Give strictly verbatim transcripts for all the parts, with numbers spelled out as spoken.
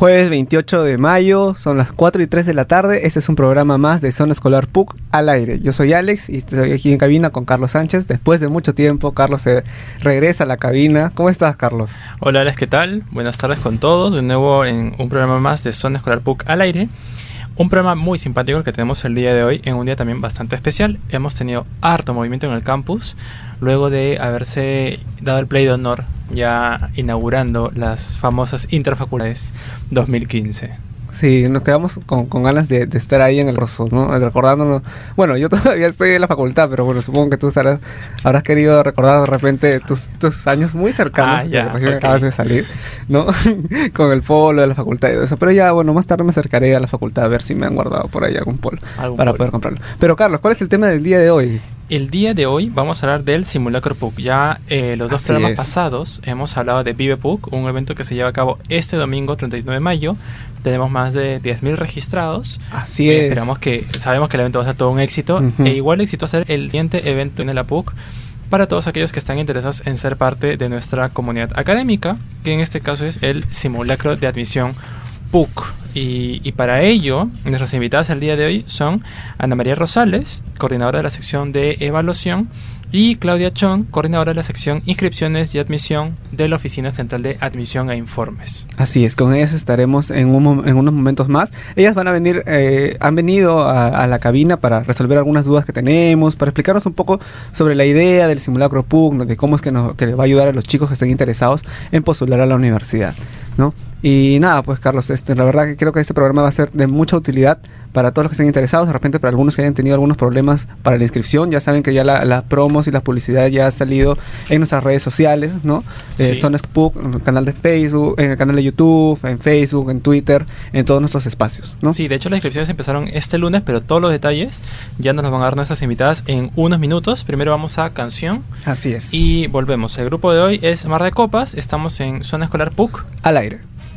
Jueves veintiocho de mayo, son las cuatro y tres de la tarde. Este es un programa más de Zona Escolar P U C al aire. Yo soy Alex y estoy aquí en cabina con Carlos Sánchez. Después de mucho tiempo, Carlos se regresa a la cabina. ¿Cómo estás, Carlos? Hola, Alex, ¿qué tal? Buenas tardes con todos. De nuevo en un programa más de Zona Escolar P U C al aire. Un programa muy simpático el que tenemos el día de hoy, en un día también bastante especial. Hemos tenido harto movimiento en el campus, luego de haberse dado el play de honor, ya inaugurando las famosas Interfacultades dos mil quince. Sí, nos quedamos con, con ganas de, de estar ahí en el rosso, ¿no? Recordándonos. Bueno, yo todavía estoy en la facultad, pero bueno, supongo que tú estarás, habrás querido recordar de repente tus, tus años muy cercanos, ah, ya, porque recién okay. acabas de salir, ¿no? Con el polo de la facultad y todo eso. Pero ya, bueno, más tarde me acercaré a la facultad a ver si me han guardado por ahí algún polo ¿Algún para polo? poder comprarlo. Pero Carlos, ¿cuál es el tema del día de hoy? El día de hoy vamos a hablar del Simulacro P U C. Ya eh, los dos Así programas es. pasados hemos hablado de Vive P U C, un evento que se lleva a cabo este domingo treinta y nueve de mayo. Tenemos más de diez mil registrados. Así Eh, es. Esperamos que, sabemos que el evento va a ser todo un éxito. Uh-huh. E igual éxito va a ser el siguiente evento en la P U C para todos aquellos que están interesados en ser parte de nuestra comunidad académica, que en este caso es el Simulacro de Admisión P U C. Y, y para ello, nuestras invitadas el día de hoy son Ana María Rosales, coordinadora de la sección de evaluación, y Claudia Chon, coordinadora de la sección inscripciones y admisión de la Oficina Central de Admisión e Informes. Así es, con ellas estaremos en, un, en unos momentos más. Ellas van a venir, eh, han venido a, a la cabina para resolver algunas dudas que tenemos, para explicarnos un poco sobre la idea del simulacro P U C, de cómo es que, nos, que le va a ayudar a los chicos que estén interesados en postular a la universidad, ¿no? Y nada, pues Carlos, este, la verdad que creo que este programa va a ser de mucha utilidad para todos los que estén interesados, de repente para algunos que hayan tenido algunos problemas para la inscripción. Ya saben que ya las la promos y la publicidad ya ha salido en nuestras redes sociales, ¿no? Eh, Sí. Zona P U C, en el canal de Facebook, en el canal de YouTube, en Facebook, en Twitter, en todos nuestros espacios, ¿no? Sí, de hecho las inscripciones empezaron este lunes, pero todos los detalles ya nos los van a dar nuestras invitadas en unos minutos. Primero vamos a canción Así es. y volvemos. El grupo de hoy es Mar de Copas, estamos en Zona Escolar P U C. Al aire.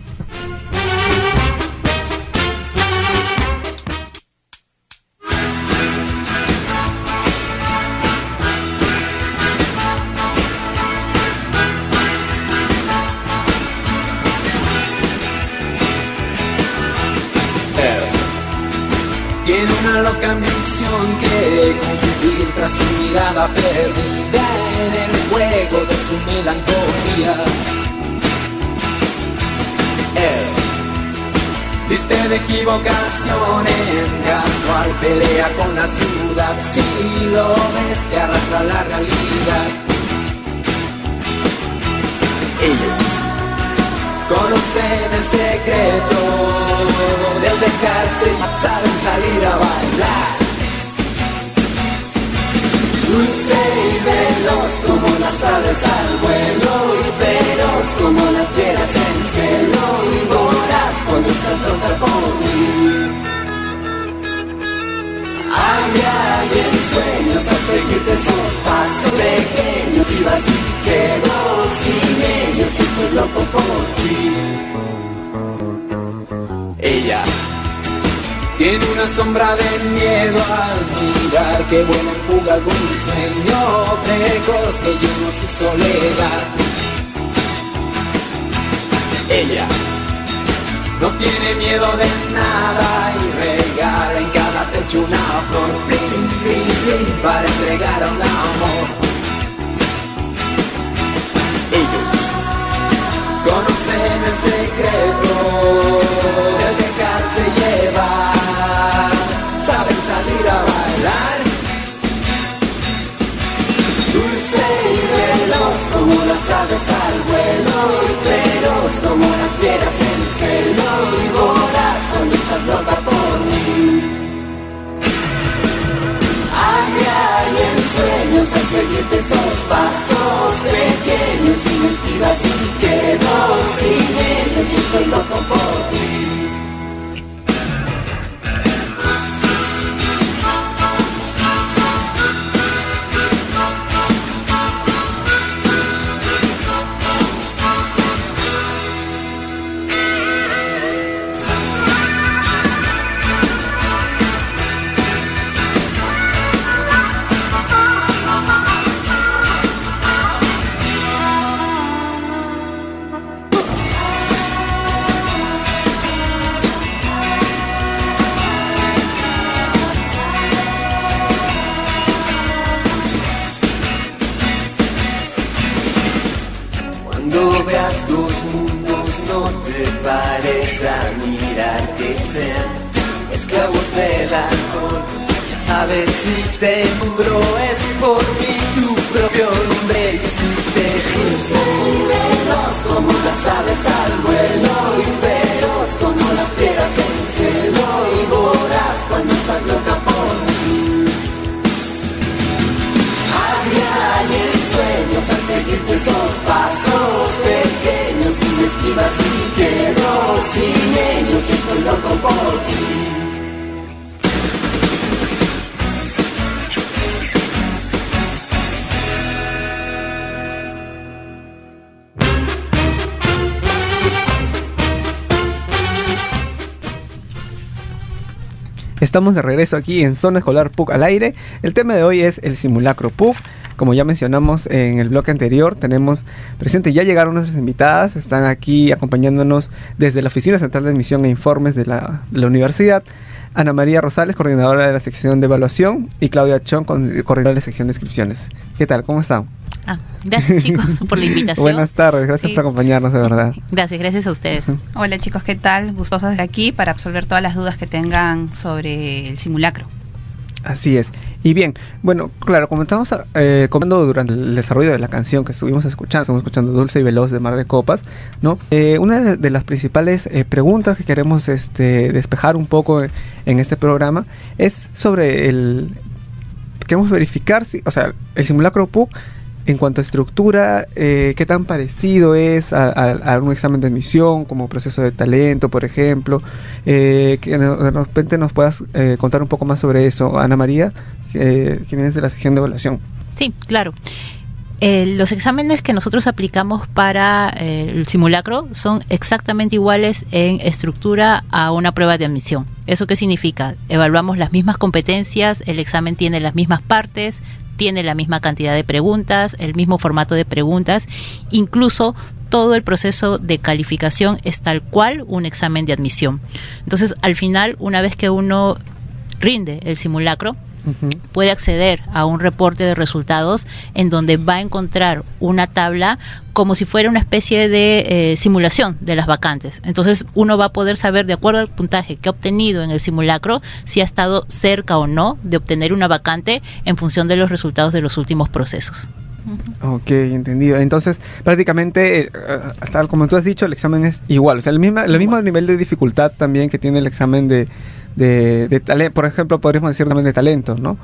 Tiene una loca ambición que confundir tras su mirada perdida en el juego de su melancolía. Él viste de equivocación en casual pelea con la ciudad. Si lo ves te arrastra la realidad. Ellos conocen el secreto del dejarse y saben salir a bailar. Dulce y veloz como las aves al vuelo, y feroz como las fieras en celo, y voraz cuando estás loca por mí. Hay alguien sueños al seguirte esos pasos pequeños, y vas y quedo sin ellos y estoy loco por ti. Ella tiene una sombra de miedo al mirar que vuela en fuga algún sueño precoz que llenó su soledad. Ella no tiene miedo de nada y regala en cada pecho una flor, plin, plin, plin, para entregar a un amor. Ellos conocen el secreto de dejarse llevar, saben salir a bailar. Dulce y veloz como las aves al vuelo, y feroz como las fieras en celo, y voraz cuando estás loca por mí. Hay alguien sueños al seguirte esos pasos pequeños y me esquivas y quedo sin ellos y estoy loco por ti. Cuando veas dos mundos no te pares a mirar que sean esclavos del alcohol. Ya sabes si tembló es por mí tu propio nombre y si te cruce y veloz como las aves al vuelo y feroz como las piedras en celo y voraz cuando estás loca por mí. Había en sueños al seguirte esos pasos pequeños y me esquivas y quedo sin ellos y estoy loco por ti. Estamos de regreso aquí en Zona Escolar P U C al aire. El tema de hoy es el simulacro P U C. Como ya mencionamos en el bloque anterior, tenemos presente, ya llegaron nuestras invitadas, están aquí acompañándonos desde la Oficina Central de Admisión e Informes de la, de la Universidad. Ana María Rosales, coordinadora de la sección de evaluación, y Claudia Chong, coordinadora de la sección de inscripciones. ¿Qué tal? ¿Cómo están? Ah, gracias chicos por la invitación. Buenas tardes, gracias sí. por acompañarnos, de verdad. Gracias, gracias a ustedes. Uh-huh. Hola chicos, ¿qué tal? Gustosos de estar aquí para absolver todas las dudas que tengan sobre el simulacro. Así es. Y bien, bueno, claro, como estamos eh, comentando durante el desarrollo de la canción que estuvimos escuchando, estamos escuchando Dulce y Veloz de Mar de Copas, ¿no? Eh, una de, de las principales eh, preguntas que queremos este, despejar un poco en este programa es sobre el... Queremos verificar si, o sea, el simulacro P U C en cuanto a estructura, eh, qué tan parecido es a, a, a un examen de admisión, como proceso de talento, por ejemplo. Eh, que de repente nos puedas eh, contar un poco más sobre eso, Ana María, eh, que vienes de la sección de evaluación. Sí, claro. Eh, los exámenes que nosotros aplicamos para eh, el simulacro son exactamente iguales en estructura a una prueba de admisión. ¿Eso qué significa? Evaluamos las mismas competencias, el examen tiene las mismas partes, tiene la misma cantidad de preguntas, el mismo formato de preguntas, incluso todo el proceso de calificación es tal cual un examen de admisión. Entonces, al final, una vez que uno rinde el simulacro, Uh-huh. puede acceder a un reporte de resultados en donde va a encontrar una tabla como si fuera una especie de eh, simulación de las vacantes. Entonces uno va a poder saber, de acuerdo al puntaje que ha obtenido en el simulacro, si ha estado cerca o no de obtener una vacante en función de los resultados de los últimos procesos. Ok, entendido. Entonces, prácticamente, uh, tal como tú has dicho, el examen es igual. O sea, el mismo, el mismo nivel de dificultad también que tiene el examen de, de, de talento. Por ejemplo, podríamos decir también de talento, ¿no?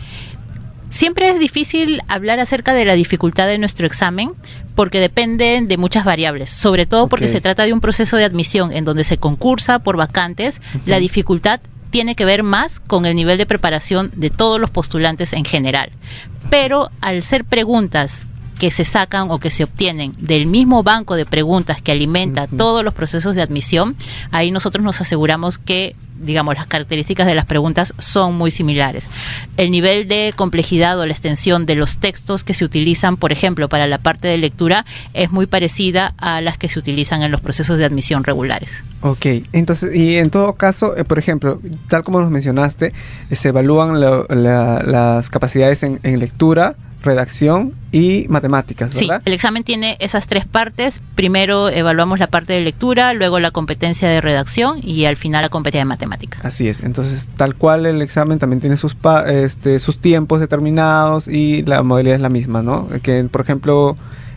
Siempre es difícil hablar acerca de la dificultad de nuestro examen porque depende de muchas variables, sobre todo porque okay. se trata de un proceso de admisión en donde se concursa por vacantes. Uh-huh. La dificultad tiene que ver más con el nivel de preparación de todos los postulantes en general. Pero al ser preguntas que se sacan o que se obtienen del mismo banco de preguntas que alimenta uh-huh. todos los procesos de admisión, ahí nosotros nos aseguramos que, digamos, las características de las preguntas son muy similares. El nivel de complejidad o la extensión de los textos que se utilizan, por ejemplo, para la parte de lectura, es muy parecida a las que se utilizan en los procesos de admisión regulares. Ok, entonces, y en todo caso, eh, por ejemplo, tal como nos mencionaste, eh, se evalúan lo, la, las capacidades en, en lectura, redacción y matemáticas, ¿verdad? Sí, el examen tiene esas tres partes. Primero evaluamos la parte de lectura, luego la competencia de redacción y al final la competencia de matemática. Así es. Entonces, tal cual el examen también tiene sus pa- este, sus tiempos determinados y la modalidad es la misma, ¿no? Que, por ejemplo,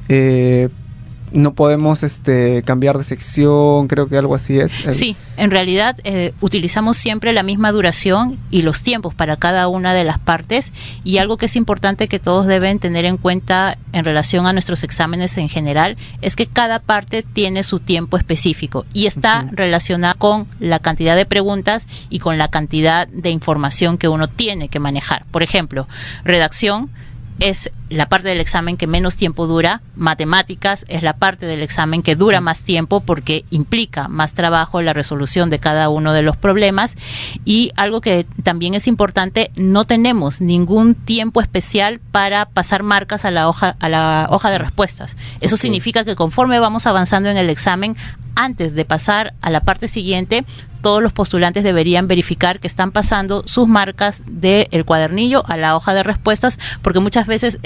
eh, no podemos este cambiar de sección, creo que algo así es. Sí, en realidad eh, utilizamos siempre la misma duración y los tiempos para cada una de las partes, y algo que es importante que todos deben tener en cuenta en relación a nuestros exámenes en general es que cada parte tiene su tiempo específico y está sí. relacionada con la cantidad de preguntas y con la cantidad de información que uno tiene que manejar. Por ejemplo, redacción es la parte del examen que menos tiempo dura, matemáticas es la parte del examen que dura más tiempo porque implica más trabajo la resolución de cada uno de los problemas, y algo que también es importante, no tenemos ningún tiempo especial para pasar marcas a la hoja, a la hoja de respuestas. Eso okay. significa que conforme vamos avanzando en el examen, antes de pasar a la parte siguiente, todos los postulantes deberían verificar que están pasando sus marcas del cuadernillo a la hoja de respuestas, porque muchas veces es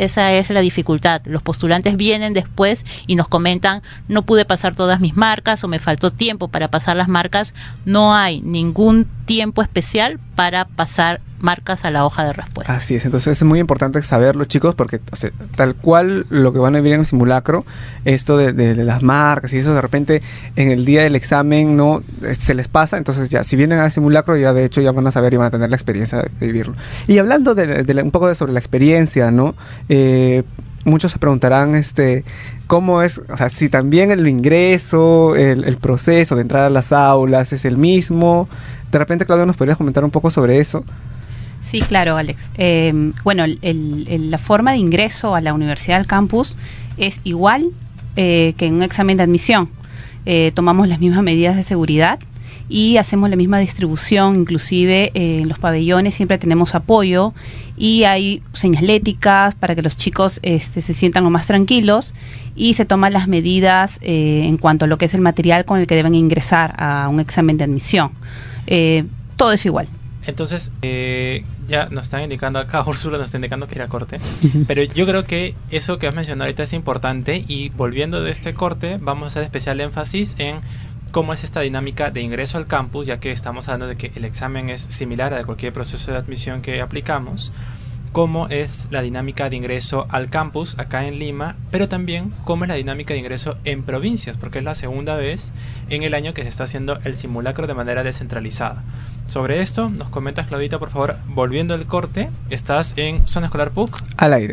esa es la dificultad. Los postulantes vienen después y nos comentan, no pude pasar todas mis marcas o me faltó tiempo para pasar las marcas. No hay ningún tiempo especial para pasar marcas a la hoja de respuesta. Así es, entonces es muy importante saberlo, chicos, porque o sea, tal cual lo que van a vivir en el simulacro, esto de, de, de las marcas y eso de repente en el día del examen no se les pasa, entonces ya si vienen al simulacro ya de hecho ya van a saber y van a tener la experiencia de, de vivirlo. Y hablando de, de la, un poco de sobre la experiencia, ¿no? Eh, muchos se preguntarán este cómo es, o sea, si también el ingreso, el, el proceso de entrar a las aulas es el mismo. De repente, Claudia, ¿nos podrías comentar un poco sobre eso? Sí, claro, Alex. Eh, bueno, el, el, la forma de ingreso a la universidad del campus es igual eh, que en un examen de admisión. Eh, tomamos las mismas medidas de seguridad y hacemos la misma distribución, inclusive eh, en los pabellones siempre tenemos apoyo y hay señaléticas para que los chicos este, se sientan lo más tranquilos y se toman las medidas eh, en cuanto a lo que es el material con el que deben ingresar a un examen de admisión. Eh, todo es igual. Entonces, eh, ya nos están indicando acá, Úrsula nos está indicando que ir a corte, pero yo creo que eso que has mencionado ahorita es importante y volviendo de este corte vamos a hacer especial énfasis en cómo es esta dinámica de ingreso al campus, ya que estamos hablando de que el examen es similar a de cualquier proceso de admisión que aplicamos, cómo es la dinámica de ingreso al campus acá en Lima, pero también cómo es la dinámica de ingreso en provincias, porque es la segunda vez en el año que se está haciendo el simulacro de manera descentralizada. Sobre esto nos comentas, Claudita, por favor, volviendo al corte, estás en Zona Escolar P U C. Al aire.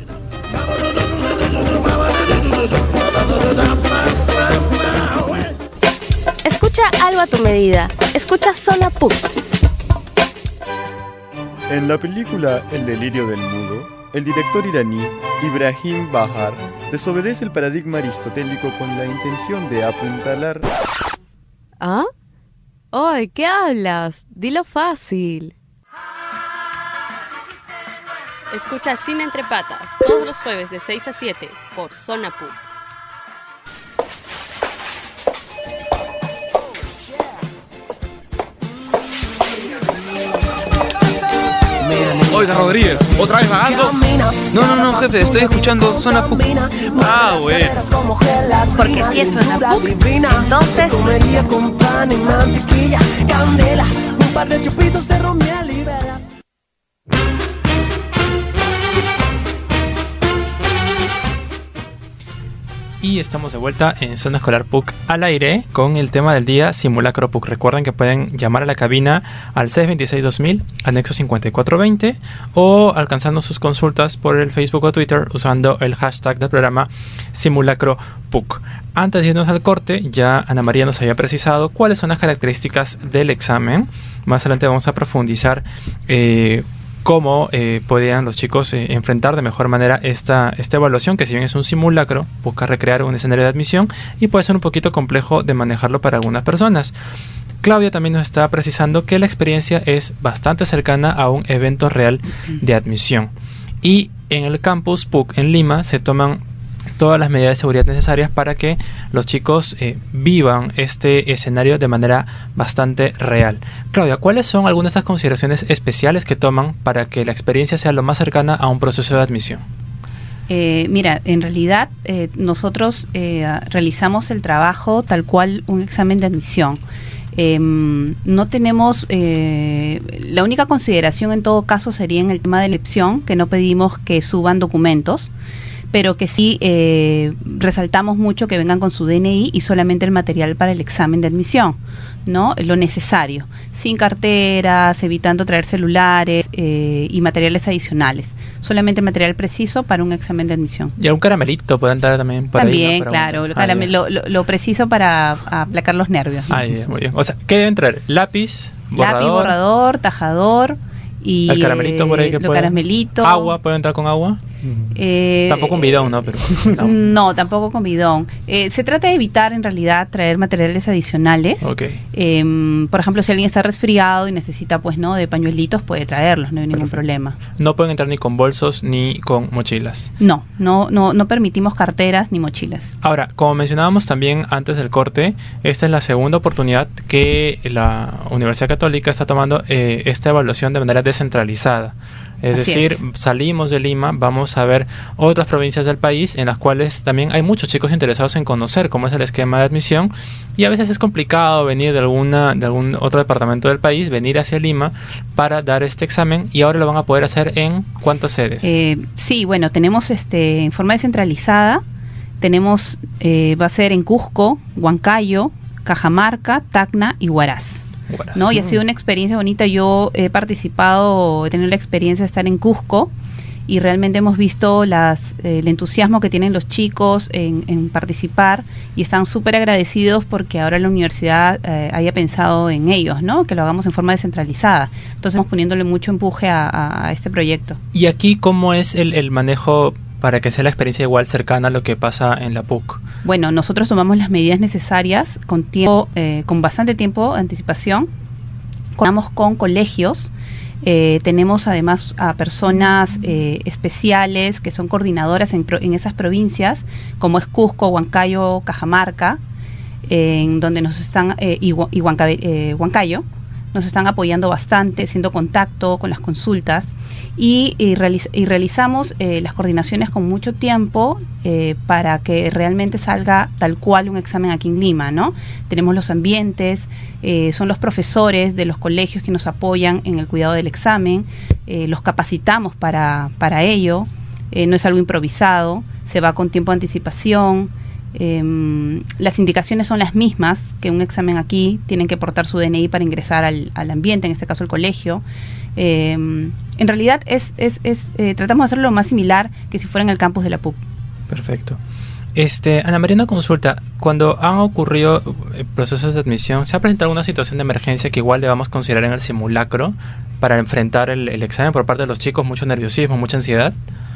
Escucha algo a tu medida. Escucha Zona P U C. En la película El delirio del mudo, el director iraní Ibrahim Bahar desobedece el paradigma aristotélico con la intención de apuntalar... ¿Ah? ¡Ay, qué hablas! Dilo fácil. Escucha Cine Entre Patas todos los jueves de seis a siete por Zona P U C. Oiga, Rodríguez, ¿otra vez vagando? No, no, no, jefe, estoy escuchando Zona P U C. Ah, bueno. Porque si es Zona P U C, entonces... comería con pan y mantequilla, candela, un par de chupitos de romiel y velas. Y estamos de vuelta en Zona Escolar P U C al aire con el tema del día Simulacro P U C. Recuerden que pueden llamar a la cabina al seis dos seis dos mil, anexo cincuenta y cuatro veinte o alcanzando sus consultas por el Facebook o Twitter usando el hashtag del programa Simulacro P U C. Antes de irnos al corte, ya Ana María nos había precisado cuáles son las características del examen. Más adelante vamos a profundizar eh, cómo eh, podrían los chicos eh, enfrentar de mejor manera esta, esta evaluación, que si bien es un simulacro, busca recrear un escenario de admisión y puede ser un poquito complejo de manejarlo para algunas personas. Claudia también nos está precisando que la experiencia es bastante cercana a un evento real de admisión. Y en el campus P U C en Lima se toman todas las medidas de seguridad necesarias para que los chicos eh, vivan este escenario de manera bastante real. Claudia, ¿cuáles son algunas de esas consideraciones especiales que toman para que la experiencia sea lo más cercana a un proceso de admisión? Eh, mira, en realidad eh, nosotros eh, realizamos el trabajo tal cual un examen de admisión. Eh, no tenemos, eh, la única consideración en todo caso sería en el tema de elección, que no pedimos que suban documentos, pero que sí eh, resaltamos mucho que vengan con su D N I y solamente el material para el examen de admisión, ¿no? Lo necesario, sin carteras, evitando traer celulares eh, y materiales adicionales. Solamente material preciso para un examen de admisión. ¿Y algún caramelito pueden dar también por también, ahí? ¿No? claro, un... lo, caramel, ah, lo, lo, lo preciso para aplacar los nervios. Ah, ya, muy bien. O sea, ¿qué deben traer? Lápiz, borrador. Lápiz, borrador, tajador. Y el caramelito por ahí que puede. Caramelito. ¿Agua? ¿Puede entrar con agua? Eh, tampoco un bidón, ¿no? Pero, no. no, tampoco con bidón. Eh, se trata de evitar, en realidad, traer materiales adicionales. Okay. Eh, por ejemplo, si alguien está resfriado y necesita, pues, ¿no? de pañuelitos, puede traerlos, no hay ningún Perfecto. problema. No pueden entrar ni con bolsos ni con mochilas. No, no, no, no permitimos carteras ni mochilas. Ahora, como mencionábamos también antes del corte, esta es la segunda oportunidad que la Universidad Católica está tomando eh, esta evaluación de manera descentralizada. Es Así decir, es. salimos de Lima, vamos a ver otras provincias del país en las cuales también hay muchos chicos interesados en conocer cómo es el esquema de admisión, y a veces es complicado venir de alguna de algún otro departamento del país, venir hacia Lima para dar este examen, y ahora lo van a poder hacer en ¿cuántas sedes? Eh, sí, bueno, tenemos este en forma descentralizada, tenemos, eh, va a ser en Cusco, Huancayo, Cajamarca, Tacna y Huaraz. ¿No? Y ha sido una experiencia bonita. Yo he participado, he tenido la experiencia de estar en Cusco y realmente hemos visto las, eh, el entusiasmo que tienen los chicos en, en participar, y están súper agradecidos porque ahora la universidad eh, haya pensado en ellos, ¿no? Que lo hagamos en forma descentralizada. Entonces estamos poniéndole mucho empuje a, a, a este proyecto. ¿Y aquí cómo es el, el manejo para que sea la experiencia igual cercana a lo que pasa en la P U C? Bueno, nosotros tomamos las medidas necesarias con tiempo, eh, con bastante tiempo de anticipación. Contamos con colegios, eh, tenemos además a personas eh, especiales que son coordinadoras en, pro, en esas provincias, como es Cusco, Huancayo, Cajamarca, eh, en donde nos están, eh, y, y Huanca, eh, Huancayo, nos están apoyando bastante, haciendo contacto con las consultas. Y, y, realiz, y realizamos eh, las coordinaciones con mucho tiempo eh, para que realmente salga tal cual un examen aquí en Lima, ¿no? Tenemos los ambientes, eh, son los profesores de los colegios que nos apoyan en el cuidado del examen, eh, los capacitamos para, para ello, eh, no es algo improvisado, se va con tiempo de anticipación. Eh, las indicaciones son las mismas que un examen aquí, tienen que portar su D N I para ingresar al, al ambiente, en este caso el colegio. Eh, en realidad es, es, es eh, tratamos de hacerlo lo más similar que si fuera en el campus de la P U C. Perfecto. Este, Ana María, una consulta. Cuando han ocurrido eh, procesos de admisión, ¿se ha presentado alguna situación de emergencia que igual debamos considerar en el simulacro para enfrentar el, el examen por parte de los chicos? ¿Mucho nerviosismo, mucha ansiedad?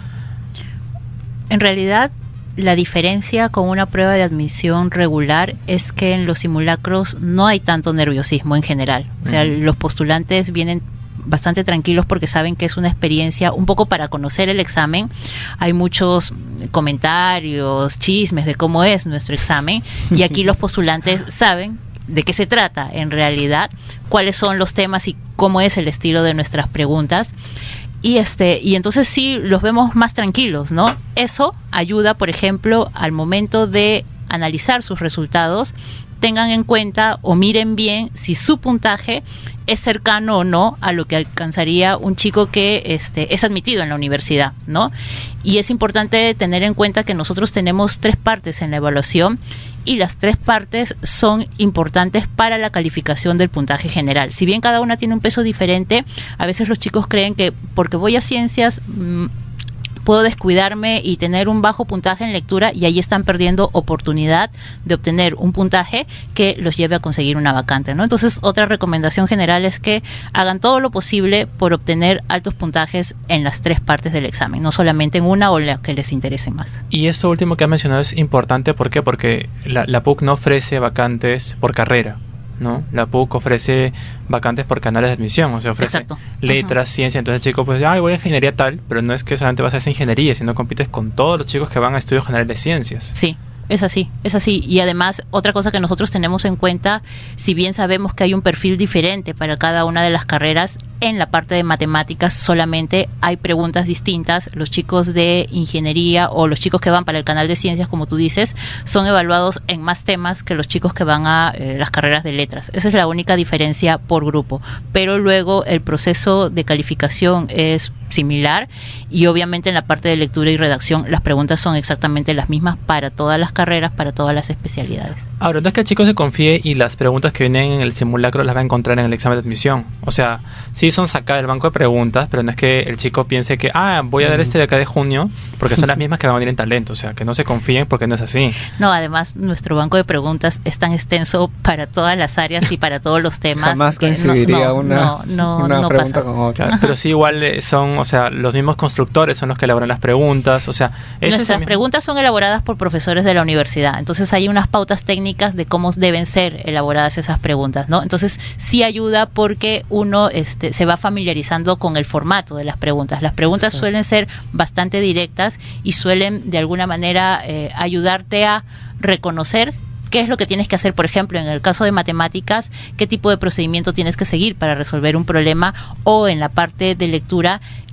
En realidad, la diferencia con una prueba de admisión regular es que en los simulacros no hay tanto nerviosismo en general. O sea, uh-huh. los postulantes vienen bastante tranquilos porque saben que es una experiencia un poco para conocer el examen. Hay muchos comentarios, chismes de cómo es nuestro examen, y aquí los postulantes saben de qué se trata en realidad, cuáles son los temas y cómo es el estilo de nuestras preguntas. Y este y entonces sí los vemos más tranquilos, ¿no? Eso ayuda, por ejemplo, al momento de analizar sus resultados, tengan en cuenta o miren bien si su puntaje es cercano o no a lo que alcanzaría un chico que este, es admitido en la universidad, ¿no? Y es importante tener en cuenta que nosotros tenemos tres partes en la evaluación, y las tres partes son importantes para la calificación del puntaje general. Si bien cada una tiene un peso diferente, a veces los chicos creen que porque voy a ciencias mmm, puedo descuidarme y tener un bajo puntaje en lectura, y ahí están perdiendo oportunidad de obtener un puntaje que los lleve a conseguir una vacante, ¿no? Entonces, otra recomendación general es que hagan todo lo posible por obtener altos puntajes en las tres partes del examen, no solamente en una o la que les interese más. Y eso último que has mencionado es importante, ¿por qué? Porque la, la P U C no ofrece vacantes por carrera, ¿no? La P U C ofrece vacantes por canales de admisión, o sea, ofrece Exacto. letras, uh-huh. ciencia. Entonces el chico pues, ay, voy a ingeniería tal, pero no es que solamente vas a hacer ingeniería, sino compites con todos los chicos que van a estudios generales de ciencias. Sí, es así, es así. Y además, otra cosa que nosotros tenemos en cuenta, si bien sabemos que hay un perfil diferente para cada una de las carreras, en la parte de matemáticas solamente hay preguntas distintas. Los chicos de ingeniería o los chicos que van para el canal de ciencias, como tú dices, son evaluados en más temas que los chicos que van a eh, las carreras de letras. Esa es la única diferencia por grupo. Pero luego el proceso de calificación es similar, y obviamente en la parte de lectura y redacción las preguntas son exactamente las mismas para todas las carreras, para todas las especialidades. Ahora, no es que el chico se confíe y las preguntas que vienen en el simulacro las va a encontrar en el examen de admisión. O sea, sí son sacadas del banco de preguntas, pero no es que el chico piense que, ah, voy a dar este de acá de junio, porque son las mismas que van a venir en talento. O sea, que no se confíen porque no es así. No, además, nuestro banco de preguntas es tan extenso para todas las áreas y para todos los temas. Jamás coincidiría no, una, no, no, una no pregunta pasa. con otra. Claro, pero sí igual son, o sea, los mismos constructores son los que elaboran las preguntas. O sea, nuestras preguntas son elaboradas por profesores de la universidad. Entonces hay unas pautas técnicas de cómo deben ser elaboradas esas preguntas, ¿no? Entonces sí ayuda porque uno este, se va familiarizando con el formato de las preguntas. Las preguntas sí. suelen ser bastante directas y suelen de alguna manera eh, ayudarte a reconocer qué es lo que tienes que hacer. Por ejemplo, en el caso de matemáticas, qué tipo de procedimiento tienes que seguir para resolver un problema, o en la parte de lectura,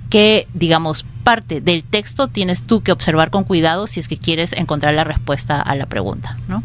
que, digamos, parte del texto tienes tú que observar con cuidado si es que quieres encontrar la respuesta a la pregunta, ¿no?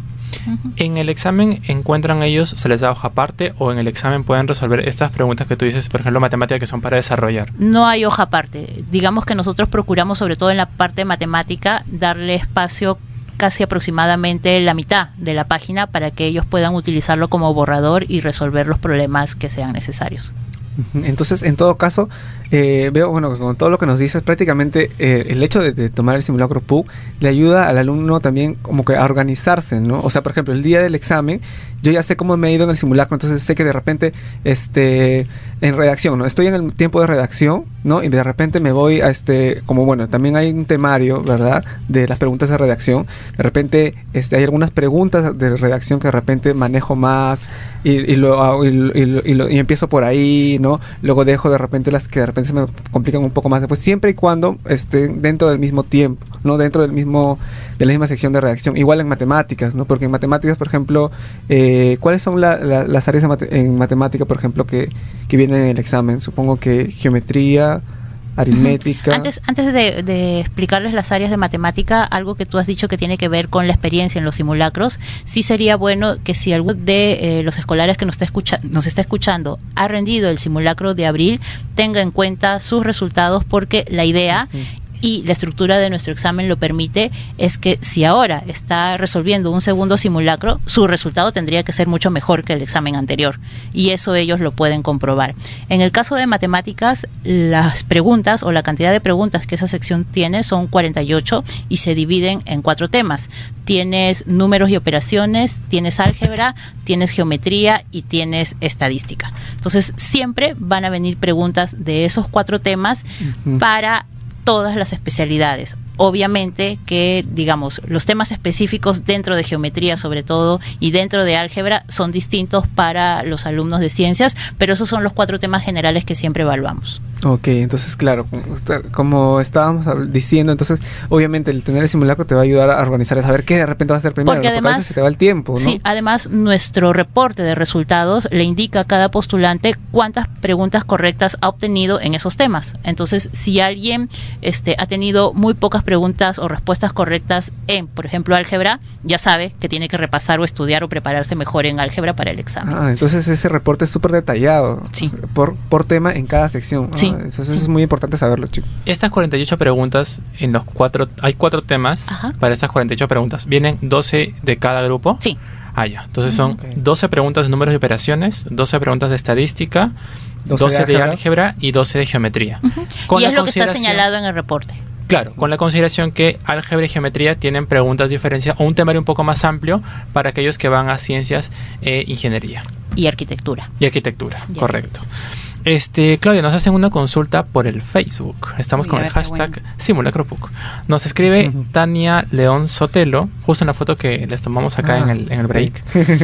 En el examen encuentran ellos, se les da hoja aparte, o en el examen pueden resolver estas preguntas que tú dices, por ejemplo, matemáticas, que son para desarrollar. No hay hoja aparte. Digamos que nosotros procuramos, sobre todo en la parte de matemática, darle espacio casi aproximadamente la mitad de la página para que ellos puedan utilizarlo como borrador y resolver los problemas que sean necesarios. Entonces, en todo caso, eh, veo, bueno, que con todo lo que nos dices, prácticamente eh, el hecho de, de tomar el simulacro P U C le ayuda al alumno también como que a organizarse, ¿no? O sea, por ejemplo, el día del examen, yo ya sé cómo me he ido en el simulacro, entonces sé que de repente, este, en redacción, ¿no? Estoy en el tiempo de redacción, ¿no? Y de repente me voy a este, como bueno, también hay un temario, ¿verdad? De las preguntas de redacción. De repente, este, hay algunas preguntas de redacción que de repente manejo más y, y, lo, hago, y, y, lo, y, lo, y empiezo por ahí, ¿no? Luego dejo de repente las que de repente se me complican un poco más después, siempre y cuando estén dentro del mismo tiempo, no dentro del mismo de la misma sección de redacción. Igual en matemáticas, ¿no? Porque en matemáticas, por ejemplo, eh, ¿cuáles son la, la, las áreas en, mate, en matemática, por ejemplo, que, que vienen en el examen? Supongo que geometría, aritmética. Uh-huh. Antes, antes de, de explicarles las áreas de matemática, algo que tú has dicho que tiene que ver con la experiencia en los simulacros, sí sería bueno que si alguno de eh, los escolares que nos está, escucha, nos está escuchando ha rendido el simulacro de abril, tenga en cuenta sus resultados, porque la idea uh-huh. y la estructura de nuestro examen lo permite, es que si ahora está resolviendo un segundo simulacro, su resultado tendría que ser mucho mejor que el examen anterior, y eso ellos lo pueden comprobar. En el caso de matemáticas, las preguntas o la cantidad de preguntas que esa sección tiene son cuarenta y ocho y se dividen en cuatro temas. Tienes números y operaciones, tienes álgebra, tienes geometría y tienes estadística. Entonces siempre van a venir preguntas de esos cuatro temas uh-huh. para todas las especialidades. Obviamente que, digamos, los temas específicos dentro de geometría sobre todo y dentro de álgebra son distintos para los alumnos de ciencias, pero esos son los cuatro temas generales que siempre evaluamos. Ok, entonces claro, como estábamos diciendo, entonces obviamente el tener el simulacro te va a ayudar a organizar, a saber qué de repente va a ser primero, porque, además, porque a veces se te va el tiempo, ¿no? Sí, además nuestro reporte de resultados le indica a cada postulante cuántas preguntas correctas ha obtenido en esos temas. Entonces, si alguien este, ha tenido muy pocas preguntas o respuestas correctas en, por ejemplo, álgebra, ya sabe que tiene que repasar o estudiar o prepararse mejor en álgebra para el examen. Ah, entonces ese reporte es súper detallado, sí. por, por tema en cada sección. Sí. Ah, eso, eso sí. es muy importante saberlo, chicos. Estas cuarenta y ocho preguntas, en los cuatro, hay cuatro temas. Ajá. Para estas cuarenta y ocho preguntas. ¿Vienen doce de cada grupo? Sí. Ah, ya. Entonces son okay. doce preguntas de números y operaciones, doce preguntas de estadística, doce, doce de, álgebra. de álgebra y doce de geometría. Uh-huh. Con y es lo que está señalado en el reporte. Claro, con la consideración que álgebra y geometría tienen preguntas diferenciadas o un temario un poco más amplio para aquellos que van a ciencias e ingeniería. Y arquitectura. Y arquitectura, y correcto. Arquitectura. Este, Claudia, nos hacen una consulta por el Facebook. Estamos Uy, con el hashtag bueno. Simulacro P U C. Nos escribe uh-huh. Tania León Sotelo, justo en la foto que les tomamos acá ah, en, el, en el break.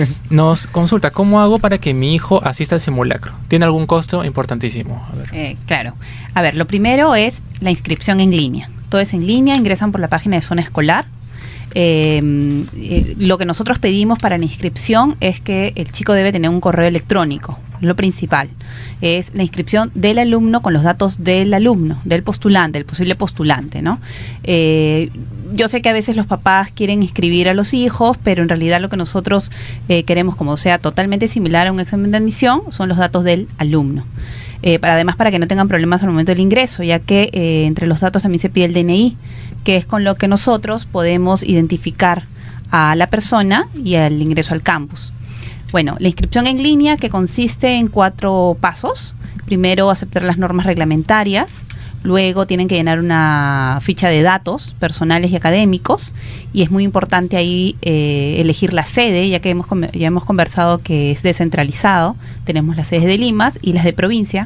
Nos consulta, ¿cómo hago para que mi hijo asista al simulacro? ¿Tiene algún costo? Importantísimo. A ver. Eh, claro. A ver, lo primero es la inscripción en línea. Todo es en línea, ingresan por la página de Zona Escolar. Eh, eh, lo que nosotros pedimos para la inscripción es que el chico debe tener un correo electrónico. Lo principal es la inscripción del alumno con los datos del alumno, del postulante, del posible postulante, ¿no? Eh, yo sé que a veces los papás quieren inscribir a los hijos, pero en realidad lo que nosotros eh, queremos, como sea totalmente similar a un examen de admisión, son los datos del alumno. Eh, para, además para que no tengan problemas al momento del ingreso, ya que eh, entre los datos también se pide el D N I, que es con lo que nosotros podemos identificar a la persona y al ingreso al campus. Bueno, la inscripción en línea, que consiste en cuatro pasos. Primero, aceptar las normas reglamentarias. Luego tienen que llenar una ficha de datos personales y académicos, y es muy importante ahí eh, elegir la sede, ya que hemos ya hemos conversado que es descentralizado. Tenemos las sedes de Limas y las de provincia.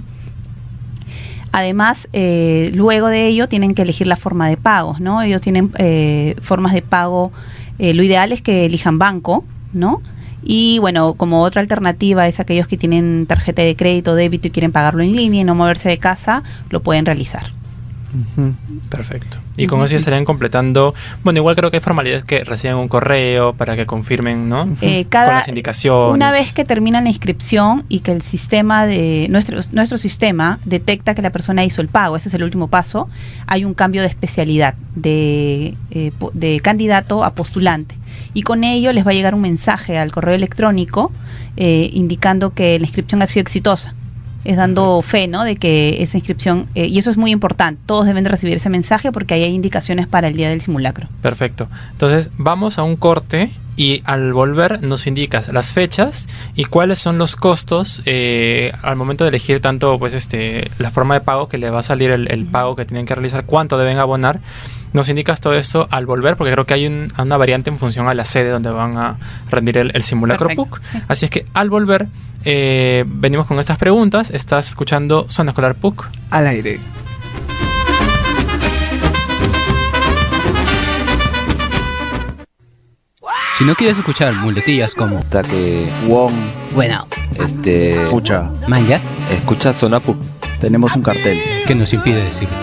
Además, eh, luego de ello tienen que elegir la forma de pagos, ¿no? Ellos tienen eh, formas de pago. Eh, lo ideal es que elijan banco, ¿no? Y bueno, como otra alternativa es aquellos que tienen tarjeta de crédito, débito y quieren pagarlo en línea y no moverse de casa, lo pueden realizar. Uh-huh. Perfecto. Y con uh-huh. eso ya estarían completando, bueno, igual creo que hay formalidades que reciben un correo para que confirmen, ¿no? Eh, cada, con las indicaciones. Una vez que termina la inscripción y que el sistema de, nuestro, nuestro sistema detecta que la persona hizo el pago, ese es el último paso, hay un cambio de especialidad de, eh, de candidato a postulante. Y con ello les va a llegar un mensaje al correo electrónico eh, indicando que la inscripción ha sido exitosa. Es dando fe, ¿no?, de que esa inscripción, eh, y eso es muy importante, todos deben de recibir ese mensaje porque ahí hay indicaciones para el día del simulacro. Perfecto. Entonces vamos a un corte y al volver nos indicas las fechas y cuáles son los costos eh, al momento de elegir tanto pues este la forma de pago que le va a salir el, el pago que tienen que realizar, cuánto deben abonar. Nos indicas todo eso al volver, porque creo que hay un, una variante en función a la sede donde van a rendir el, el simulacro P U C. Sí. Así es que al volver, eh, venimos con estas preguntas. Estás escuchando Zona Escolar P U C al aire. Si no quieres escuchar muletillas como Taque, Wong, bueno, este, escucha, mangas, escucha Zona P U C. Tenemos un cartel que nos impide decirlo.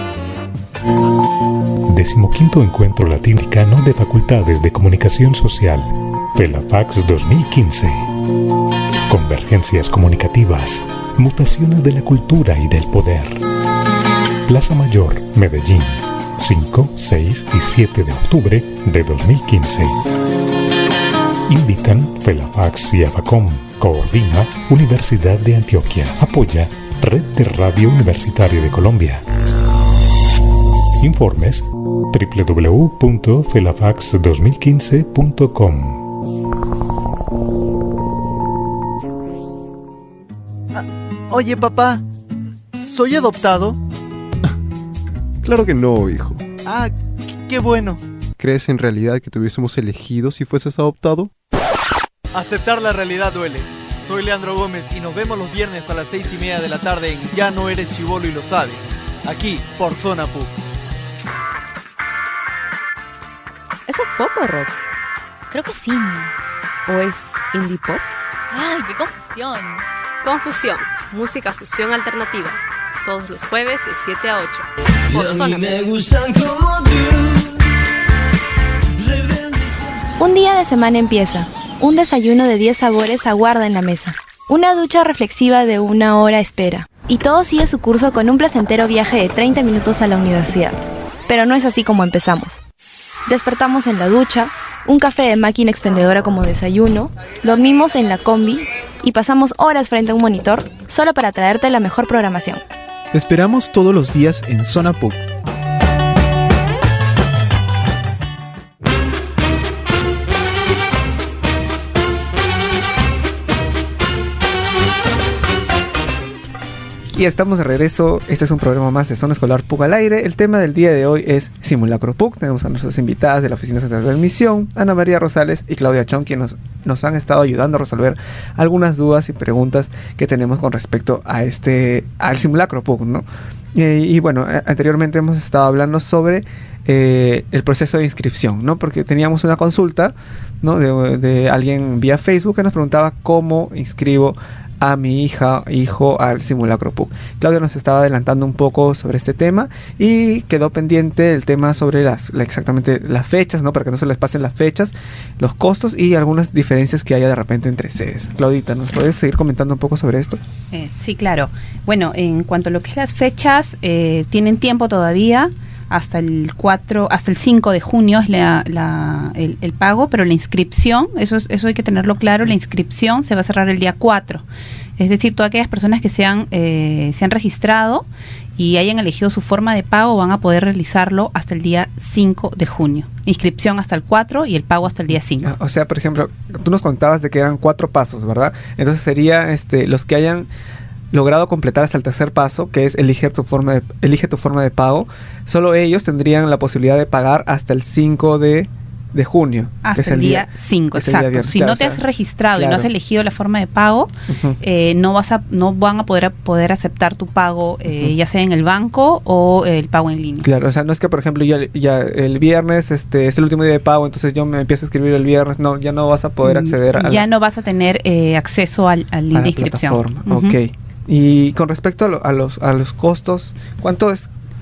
Decimoquinto Encuentro Latinoamericano de Facultades de Comunicación Social, FELAFAX dos mil quince. Convergencias comunicativas, mutaciones de la cultura y del poder. Plaza Mayor, Medellín, cinco, seis y siete de octubre de dos mil quince. Invitan FELAFAX y AFACOM. Coordina Universidad de Antioquia. Apoya Red de Radio Universitaria de Colombia. Informes doble u doble u doble u punto felafax dos mil quince punto com. Ah, oye, papá, ¿soy adoptado? Claro que no, hijo. Ah, qué bueno. ¿Crees en realidad que te hubiésemos elegido si fueses adoptado? Aceptar la realidad duele. Soy Leandro Gómez y nos vemos los viernes a las seis y media de la tarde en Ya no eres chibolo y lo sabes. Aquí, por Zona P U C. ¿Eso es pop o rock? Creo que sí. ¿O es indie pop? ¡Ay, qué confusión! Confusión, música fusión alternativa. Todos los jueves de siete a ocho. Por Zona P U C. Un día de semana empieza. Un desayuno de diez sabores aguarda en la mesa. Una ducha reflexiva de una hora espera. Y todo sigue su curso con un placentero viaje de treinta minutos a la universidad. Pero no es así como empezamos. Despertamos en la ducha, un café de máquina expendedora como desayuno, dormimos en la combi y pasamos horas frente a un monitor solo para traerte la mejor programación. Te esperamos todos los días en Zona P U C. Y estamos de regreso. Este es un programa más de Zona Escolar P U C al aire. El tema del día de hoy es Simulacro P U C. Tenemos a nuestras invitadas de la Oficina Central de Admisión, Ana María Rosales y Claudia Chong, quienes nos, nos han estado ayudando a resolver algunas dudas y preguntas que tenemos con respecto a este al Simulacro P U C, ¿no? Eh, y bueno, anteriormente hemos estado hablando sobre eh, el proceso de inscripción, ¿no? Porque teníamos una consulta, ¿no?, de, de alguien vía Facebook que nos preguntaba cómo inscribo a mi hija, hijo al Simulacro P U C. Claudia nos estaba adelantando un poco sobre este tema y quedó pendiente el tema sobre las, la, exactamente las fechas, ¿no?, para que no se les pasen las fechas, los costos y algunas diferencias que haya de repente entre sedes. Claudita, ¿nos puedes seguir comentando un poco sobre esto? Eh, sí, claro. Bueno, en cuanto a lo que es las fechas, eh, tienen tiempo todavía. Hasta el cuatro, hasta el cinco de junio es la, la, el, el pago, pero la inscripción, eso, es, eso hay que tenerlo claro, la inscripción se va a cerrar el día cuatro. Es decir, todas aquellas personas que se han, eh, se han registrado y hayan elegido su forma de pago van a poder realizarlo hasta el día cinco de junio. Inscripción hasta el cuatro y el pago hasta el día cinco. O sea, por ejemplo, tú nos contabas de que eran cuatro pasos, ¿verdad? Entonces sería este, los que hayan logrado completar hasta el tercer paso, que es elige tu forma de, elige tu forma de pago, solo ellos tendrían la posibilidad de pagar hasta el cinco de junio. Hasta es el, el día cinco, exacto. Día si claro, no te o sea, has registrado claro. y no has elegido la forma de pago, uh-huh. eh, no vas a, no van a poder, poder aceptar tu pago, eh, uh-huh. ya sea en el banco o el pago en línea. Claro, o sea, no es que, por ejemplo, ya, ya el viernes este es el último día de pago, entonces yo me empiezo a escribir el viernes, no, ya no vas a poder acceder a Ya la, no vas a tener eh, acceso al, al link de inscripción. Uh-huh. Ok. Y con respecto a, lo, a los a los costos, ¿cuánto es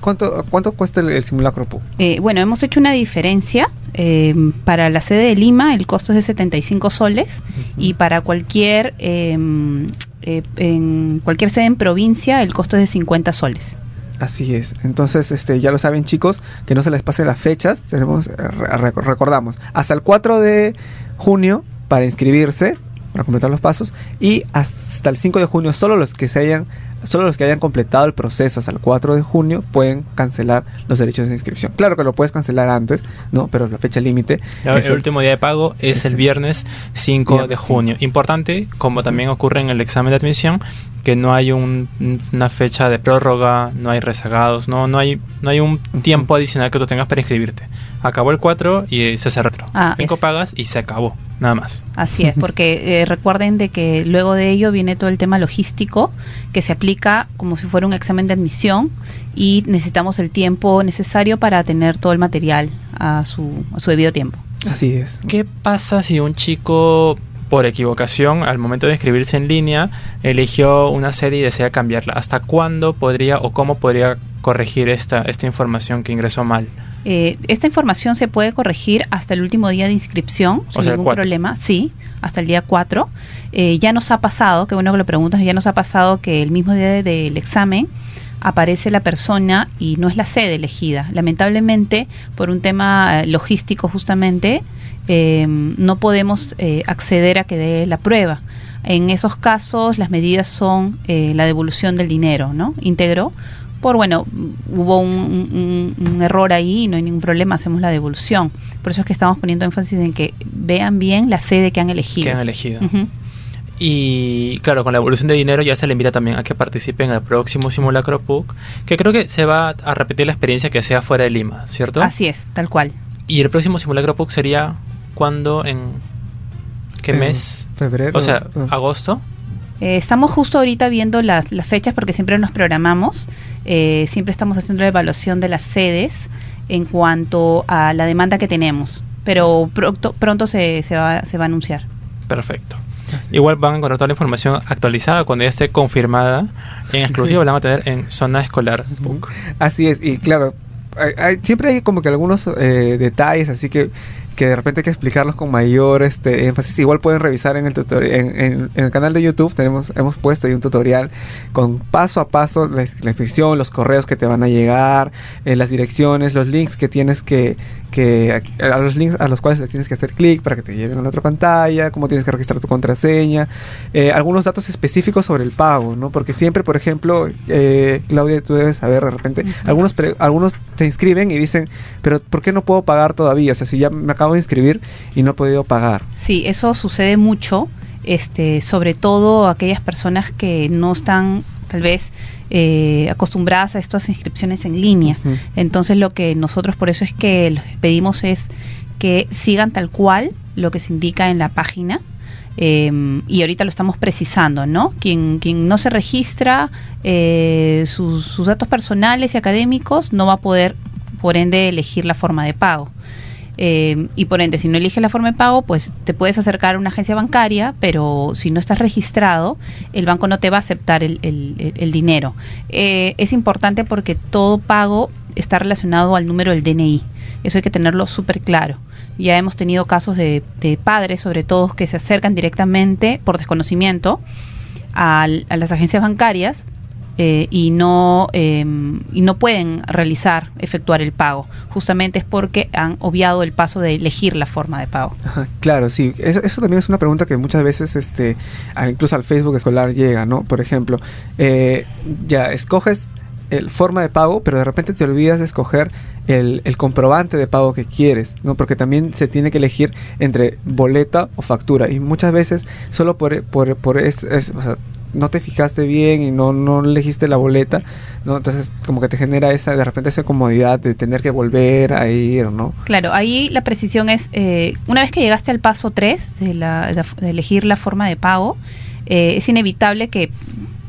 ¿cuánto, cuánto cuesta el, el simulacro P U C? Eh, bueno, hemos hecho una diferencia. Eh, para la sede de Lima el costo es de setenta y cinco soles, uh-huh. y para cualquier eh, eh, en cualquier sede en provincia el costo es de cincuenta soles. Así es. Entonces, este, ya lo saben, chicos, que no se les pasen las fechas. Tenemos, rec- recordamos, hasta el cuatro de junio para inscribirse, para completar los pasos, y hasta el cinco de junio solo los que se hayan Solo los que hayan completado el proceso hasta el cuatro de junio pueden cancelar los derechos de inscripción. Claro que lo puedes cancelar antes, ¿no? Pero la fecha límite... El, el último día de pago es, es el viernes cinco de junio. Sí. Importante, como también ocurre en el examen de admisión, que no hay un, una fecha de prórroga, no hay rezagados, no no hay no hay un uh-huh. tiempo adicional que tú tengas para inscribirte. Acabó el cuatro y se cerró. Ah, cinco pagas y se acabó, nada más. Así es, porque eh, recuerden de que luego de ello viene todo el tema logístico, que se aplica como si fuera un examen de admisión, y necesitamos el tiempo necesario para tener todo el material a su, a su debido tiempo. Así es. ¿Qué pasa si un chico, por equivocación, al momento de inscribirse en línea, eligió una serie y desea cambiarla? ¿Hasta cuándo podría o cómo podría corregir esta, esta información que ingresó mal? Eh, esta información se puede corregir hasta el último día de inscripción, sin o sea, ningún problema, sí, hasta el día cuatro. Eh, ya nos ha pasado, que bueno que lo preguntas, ya nos ha pasado que el mismo día de, del examen aparece la persona y no es la sede elegida. Lamentablemente, por un tema eh, logístico justamente, eh, no podemos eh, acceder a que dé la prueba. En esos casos, las medidas son eh, la devolución del dinero, ¿no? Íntegro. Por, bueno, hubo un, un, un error ahí y no hay ningún problema, hacemos la devolución. Por eso es que estamos poniendo énfasis en que vean bien la sede que han elegido. Que han elegido. Uh-huh. Y claro, con la devolución de dinero ya se le invita también a que participe en el próximo simulacro P U C, que creo que se va a repetir la experiencia que sea fuera de Lima, ¿cierto? Así es, tal cual. ¿Y el próximo simulacro P U C sería cuándo? ¿En qué en mes? Febrero. O sea, ¿agosto? Eh, estamos justo ahorita viendo las, las fechas porque siempre nos programamos. Eh, siempre estamos haciendo la evaluación de las sedes en cuanto a la demanda que tenemos, pero pronto, pronto se, se, va, se va a anunciar. Perfecto. Así. Igual van a encontrar toda la información actualizada cuando ya esté confirmada. En exclusiva la van a tener en Zona Escolar P U C. Así es, y claro, hay, hay, siempre hay como que algunos eh, detalles, así que que de repente hay que explicarlos con mayor este énfasis. Igual pueden revisar en el tutorial, en, en, en el canal de YouTube tenemos hemos puesto ahí un tutorial con paso a paso la, la inscripción, los correos que te van a llegar, eh, las direcciones, los links que tienes que que a los links a los cuales les tienes que hacer clic para que te lleven a la otra pantalla, cómo tienes que registrar tu contraseña, eh, algunos datos específicos sobre el pago, ¿no? Porque siempre, por ejemplo, eh, Claudia, tú debes saber de repente, uh-huh. algunos pre, algunos se inscriben y dicen, pero ¿por qué no puedo pagar todavía? O sea, si ya me acabo de inscribir y no he podido pagar. Sí, eso sucede mucho, este, sobre todo aquellas personas que no están tal vez eh, acostumbradas a estas inscripciones en línea. Uh-huh. Entonces lo que nosotros por eso es que les pedimos es que sigan tal cual lo que se indica en la página. Eh, y ahorita lo estamos precisando, ¿no? Quien, quien no se registra eh, sus, sus datos personales y académicos no va a poder, por ende, elegir la forma de pago. Eh, y por ende, si no eliges la forma de pago, pues te puedes acercar a una agencia bancaria, pero si no estás registrado, el banco no te va a aceptar el, el, el dinero. Eh, es importante porque todo pago está relacionado al número del D N I. Eso hay que tenerlo súper claro. Ya hemos tenido casos de, de padres, sobre todo, que se acercan directamente, por desconocimiento, a, a las agencias bancarias eh, y no eh, y no pueden realizar, efectuar el pago. Justamente es porque han obviado el paso de elegir la forma de pago. Ajá, claro, sí. Eso, eso también es una pregunta que muchas veces, este, incluso al Facebook escolar llega, ¿no? Por ejemplo, eh, ya escoges el forma de pago, pero de repente te olvidas de escoger el, el comprobante de pago que quieres, ¿no? Porque también se tiene que elegir entre boleta o factura, y muchas veces solo por por, por es, es, o sea, no te fijaste bien y no, no elegiste la boleta, ¿no? Entonces como que te genera esa, de repente esa comodidad de tener que volver a ir, ¿no? Claro, ahí la precisión es, eh, una vez que llegaste al paso tres de, la, de, de elegir la forma de pago, eh, es inevitable que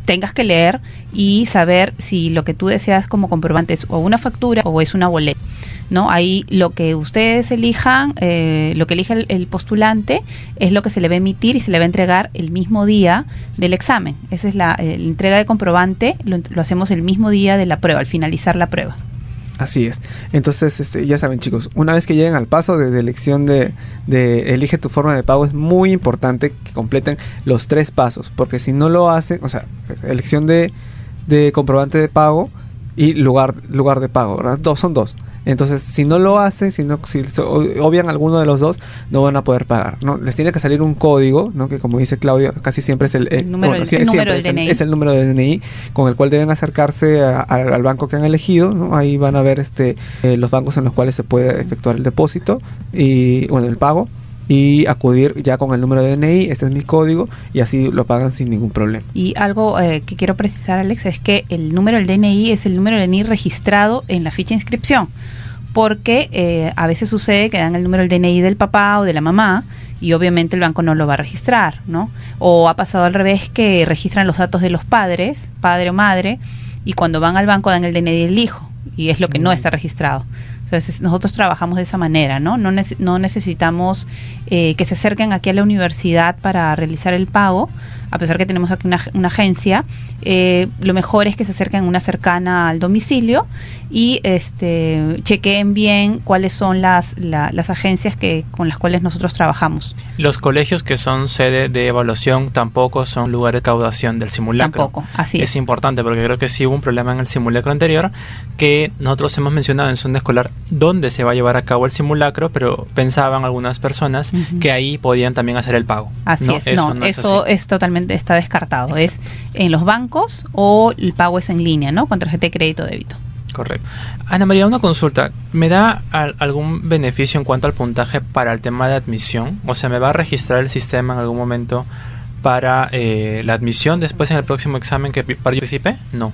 tengas que leer y saber si lo que tú deseas como comprobante es o una factura o es una boleta, ¿no? Ahí lo que ustedes elijan, eh, lo que elija el, el postulante es lo que se le va a emitir y se le va a entregar el mismo día del examen. Esa es la, eh, la entrega de comprobante, lo, lo hacemos el mismo día de la prueba, al finalizar la prueba. Así es. Entonces, este, ya saben, chicos, una vez que lleguen al paso de, de elección de, de elige tu forma de pago, es muy importante que completen los tres pasos, porque si no lo hacen, o sea, elección de, de comprobante de pago y lugar, lugar de pago, ¿verdad? Dos, son dos. Entonces, si no lo hacen, si, no, si obvian alguno de los dos, no van a poder pagar, ¿no? Les tiene que salir un código, ¿no? Que como dice Claudio, casi siempre es el, el, el número, bueno, del, sí, el número del es D N I. El, es el número del D N I con el cual deben acercarse a, a, al banco que han elegido, ¿no? Ahí van a ver este eh, los bancos en los cuales se puede efectuar el depósito y, bueno, el pago, y acudir ya con el número de D N I, este es mi código, y así lo pagan sin ningún problema. Y algo eh, que quiero precisar, Alex, es que el número del D N I es el número del D N I registrado en la ficha de inscripción, porque eh, a veces sucede que dan el número del D N I del papá o de la mamá y obviamente el banco no lo va a registrar, ¿no? O ha pasado al revés, que registran los datos de los padres, padre o madre, y cuando van al banco dan el D N I del hijo, y es lo que no está registrado. Entonces nosotros trabajamos de esa manera, ¿no? No, nece- no necesitamos eh, que se acerquen aquí a la universidad para realizar el pago, a pesar que tenemos aquí una, una agencia. Eh, lo mejor es que se acerquen una cercana al domicilio y este chequeen bien cuáles son las, la, las agencias que con las cuales nosotros trabajamos. Los colegios que son sede de evaluación tampoco son lugar de recaudación del simulacro. Tampoco, así es. Es importante porque creo que sí hubo un problema en el simulacro anterior, que nosotros hemos mencionado en Zona Escolar dónde se va a llevar a cabo el simulacro, pero pensaban algunas personas uh-huh. que ahí podían también hacer el pago. Así ¿no? es, eso no, no es, eso así. es totalmente, está descartado. Es en los bancos o el pago es en línea, ¿no? Con tarjeta de crédito o débito. Correcto. Ana María, una consulta. ¿Me da al, algún beneficio en cuanto al puntaje para el tema de admisión? O sea, ¿me va a registrar el sistema en algún momento para eh, la admisión después en el próximo examen que participe? No.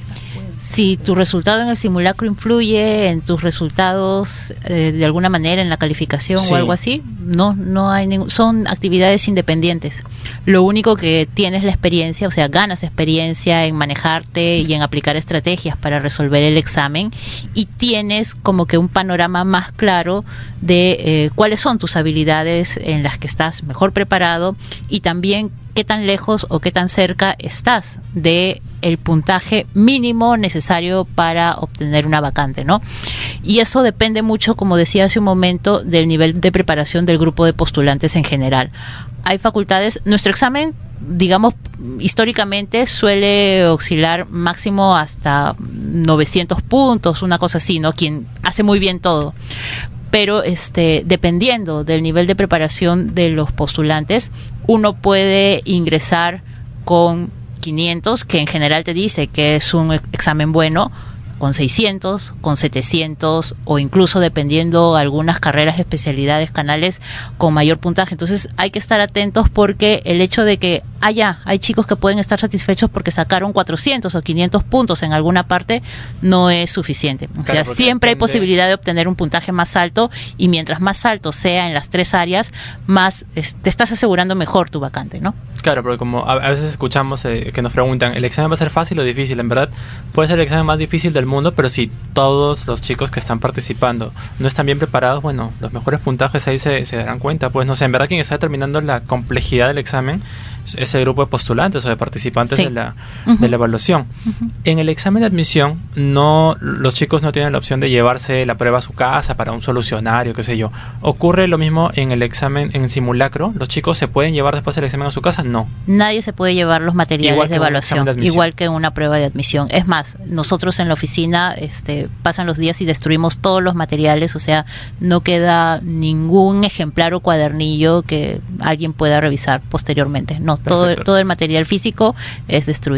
Si tu resultado en el simulacro influye en tus resultados eh, de alguna manera en la calificación sí. o algo así, no, no hay ningún, son actividades independientes. Lo único que tienes la experiencia, o sea, ganas experiencia en manejarte y en aplicar estrategias para resolver el examen, y tienes como que un panorama más claro de eh, cuáles son tus habilidades en las que estás mejor preparado, y también qué tan lejos o qué tan cerca estás de el puntaje mínimo necesario para obtener una vacante, ¿no? Y eso depende mucho, como decía hace un momento, del nivel de preparación del grupo de postulantes en general. Hay facultades, nuestro examen, digamos, históricamente suele oscilar máximo hasta novecientos puntos, una cosa así, ¿no? Quien hace muy bien todo. Pero este, dependiendo del nivel de preparación de los postulantes, uno puede ingresar con quinientos, que en general te dice que es un examen bueno, con seiscientos, con setecientos, o incluso dependiendo algunas carreras, especialidades, canales con mayor puntaje. Entonces hay que estar atentos, porque el hecho de que haya, hay chicos que pueden estar satisfechos porque sacaron cuatrocientos o quinientos puntos en alguna parte, no es suficiente. O claro, sea, siempre depende. hay posibilidad de obtener un puntaje más alto, y mientras más alto sea en las tres áreas, más es, te estás asegurando mejor tu vacante, ¿no? Claro, porque como a, a veces escuchamos eh, que nos preguntan, ¿el examen va a ser fácil o difícil? En verdad, puede ser el examen más difícil del mundo, pero si todos los chicos que están participando no están bien preparados, bueno, los mejores puntajes ahí se, se darán cuenta. Pues no sé, en verdad quien está determinando la complejidad del examen es el grupo de postulantes o de participantes sí. de, la, uh-huh. de la evaluación. Uh-huh. En el examen de admisión, no, los chicos no tienen la opción de llevarse la prueba a su casa para un solucionario, qué sé yo. ¿Ocurre lo mismo en el examen, en el simulacro? ¿Los chicos se pueden llevar después el examen a su casa? No. Nadie se puede llevar los materiales de evaluación, de igual que una prueba de admisión. Es más, nosotros en la oficina este, pasan los días y destruimos todos los materiales, o sea, no queda ningún ejemplar o cuadernillo que alguien pueda revisar posteriormente. No, todo, todo el material físico es destruido.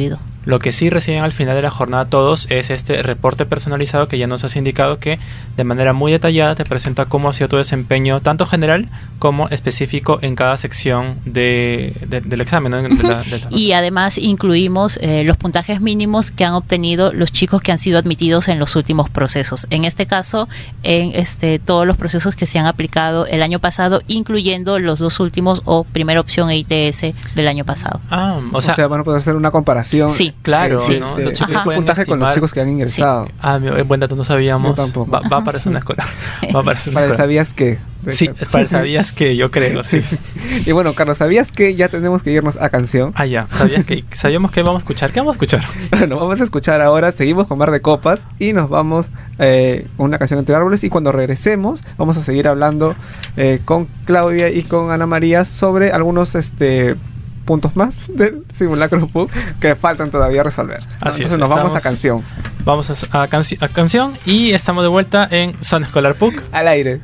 Lo que sí reciben al final de la jornada todos es este reporte personalizado que ya nos has indicado, que de manera muy detallada te presenta cómo ha sido tu desempeño, tanto general como específico en cada sección de, de, del examen, ¿no? De la, de la... Y además incluimos eh, los puntajes mínimos que han obtenido los chicos que han sido admitidos en los últimos procesos. En este caso, en este todos los procesos que se han aplicado el año pasado, incluyendo los dos últimos o primera opción e I T S del año pasado. Ah, o sea, o sea van a poder hacer una comparación. Sí. Claro, sí, ¿no? De, Los chicos de pueden puntaje estimar... con los chicos que han ingresado. Sí. Ah, buen dato, no sabíamos. Yo tampoco. Va, va a aparecer una escuela. Va a aparecer una Para el escuela. ¿sabías qué? Sí, es para el ¿sabías qué? Yo creo, sí. Y bueno, Carlos, ¿sabías que ya tenemos que irnos a canción? Ah, ya. ¿Sabías que sabíamos que vamos a escuchar? ¿Qué vamos a escuchar? Bueno, vamos a escuchar ahora, seguimos con Mar de Copas y nos vamos eh, con una canción entre árboles, y cuando regresemos vamos a seguir hablando eh, con Claudia y con Ana María sobre algunos este puntos más del simulacro P U C que faltan todavía resolver, ¿no? Así Entonces es, nos estamos, vamos a canción. Vamos a, a, canci a canción y estamos de vuelta en Zona Escolar P U C. Al aire.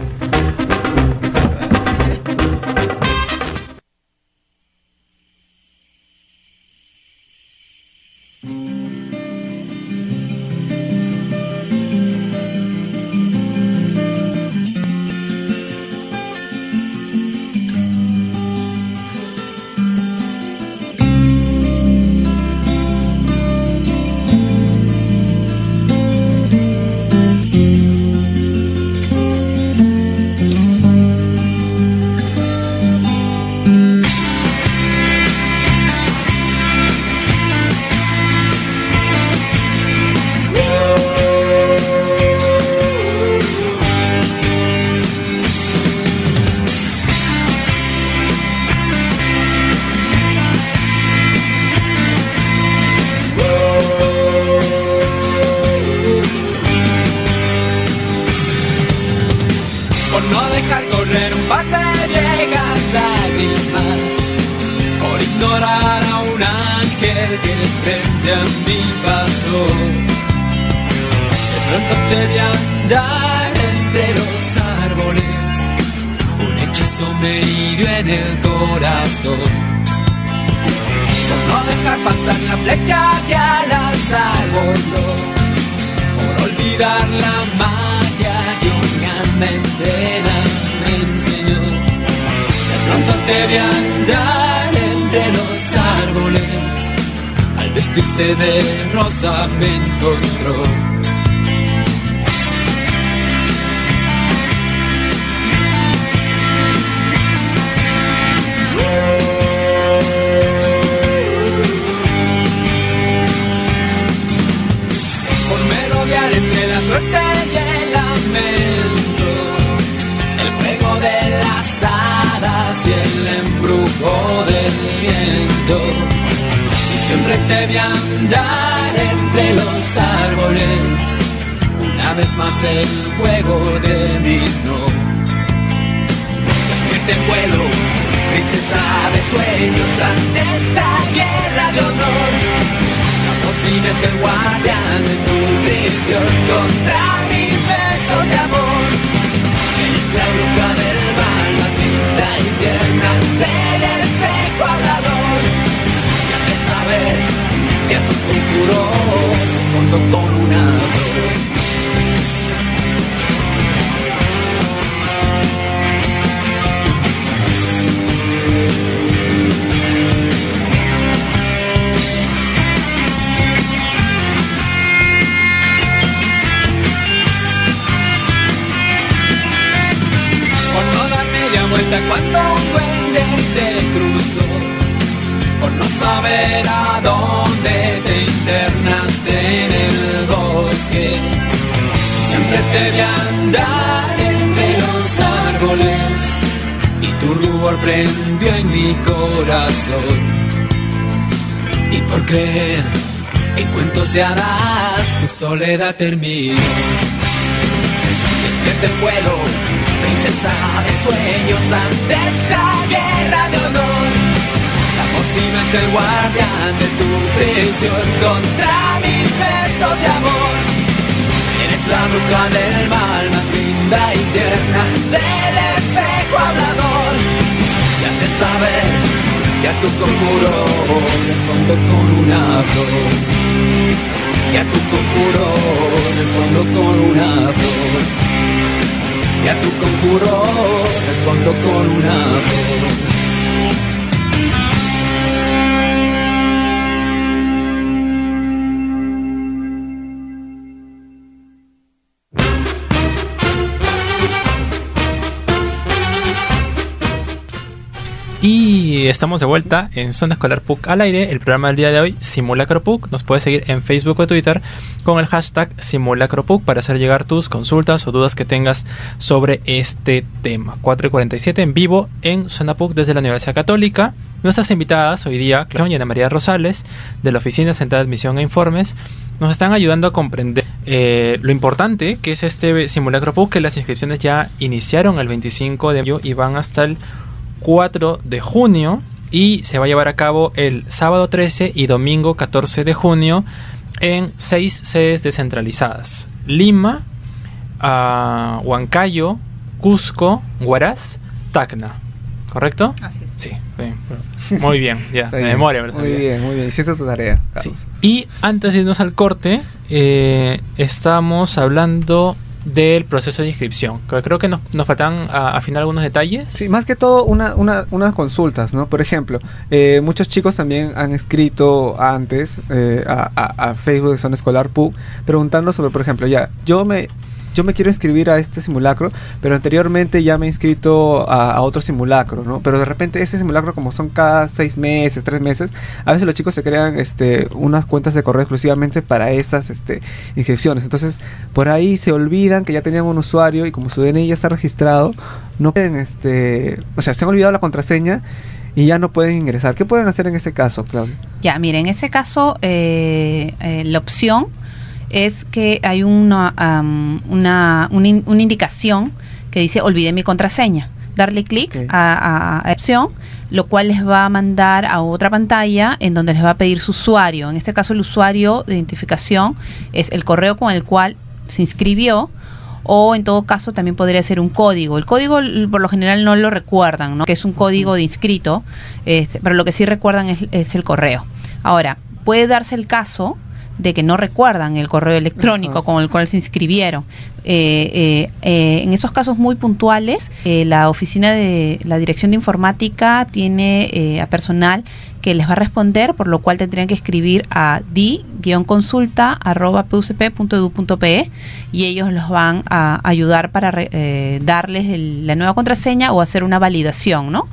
De rosa me encontró. Por merodear entre la suerte y el lamento, el juego de las hadas y el embrujo del viento. Siempre te vi andar entre los árboles, una vez más el juego terminó. Despierta en vuelo, princesa de sueños, ante esta guerra de honor. La cocina es el guardián de tu prisión contra mis besos de amor. Eres la bruja del mal, más linda y tierna del espejo hablador. Que tu conjuró junto con una flor. Por no dar media vuelta cuando un duende te cruzó, por no saber a dónde te internaste en el bosque. Siempre te vi andar entre los árboles y tu rubor prendió en mi corazón. Y por creer en cuentos de hadas tu soledad terminó. Despierta en vuelo, princesa de sueños, ante esta guerra de honor. La cocina es el guardián de tu prisión contra mis besos de amor. Eres la bruja del mal, más linda y tierna del espejo hablador. Y haces saber que a tu conjuro respondo con una flor. Y a tu conjuro respondo con una flor. Y a tu conjuro respondo con una flor. Y estamos de vuelta en Zona Escolar P U C al aire, el programa del día de hoy, Simulacro P U C. Nos puedes seguir en Facebook o Twitter con el hashtag Simulacro P U C para hacer llegar tus consultas o dudas que tengas sobre este tema. cuatro y cuarenta y siete en vivo en Zona P U C desde la Universidad Católica. Nuestras invitadas hoy día, Claudia y Ana María Rosales, de la Oficina Central de Admisión e Informes, nos están ayudando a comprender eh, lo importante que es este Simulacro P U C, que las inscripciones ya iniciaron el veinticinco de mayo y van hasta el cuatro de junio, y se va a llevar a cabo el sábado trece y domingo catorce de junio en seis sedes descentralizadas: Lima, uh, Huancayo, Cusco, Huaraz, Tacna. ¿Correcto? Así es. Sí, sí. Muy bien, ya, de memoria. Muy bien, bien, muy bien. Hiciste tu tarea, sí. Y antes de irnos al corte, eh, estamos hablando del proceso de inscripción. Creo que nos, nos faltan a, afinar algunos detalles. Sí, más que todo una, una, unas consultas, ¿no? Por ejemplo, eh, muchos chicos también han escrito antes eh, a, a, a Facebook de Zona Escolar P U C preguntando sobre, por ejemplo, ya, yo me... yo me quiero inscribir a este simulacro, pero anteriormente ya me he inscrito a, a otro simulacro, ¿no? Pero de repente ese simulacro, como son cada seis meses, tres meses, a veces los chicos se crean este, unas cuentas de correo exclusivamente para esas este, inscripciones. Entonces, por ahí se olvidan que ya tenían un usuario y como su D N I ya está registrado, no pueden, este, o sea, se han olvidado la contraseña y ya no pueden ingresar. ¿Qué pueden hacer en ese caso, Claudia? Ya, mire, en ese caso, eh, eh, la opción es que hay una, um, una, una, in, una indicación que dice olvidé mi contraseña. Darle clic okay. a, a, a opción, lo cual les va a mandar a otra pantalla en donde les va a pedir su usuario. En este caso el usuario de identificación es el correo con el cual se inscribió, o en todo caso también podría ser un código. El código por lo general no lo recuerdan, ¿no? Que es un código de inscrito, este, pero lo que sí recuerdan es, es el correo. Ahora, puede darse el caso de que no recuerdan el correo electrónico uh-huh. con el cual se inscribieron. Eh, eh, eh, en esos casos muy puntuales, eh, la oficina de la Dirección de Informática tiene eh, a personal que les va a responder, por lo cual tendrían que escribir a di guion consulta arroba p u c p punto e d u punto p e y ellos los van a ayudar para eh, darles el, la nueva contraseña o hacer una validación, ¿no?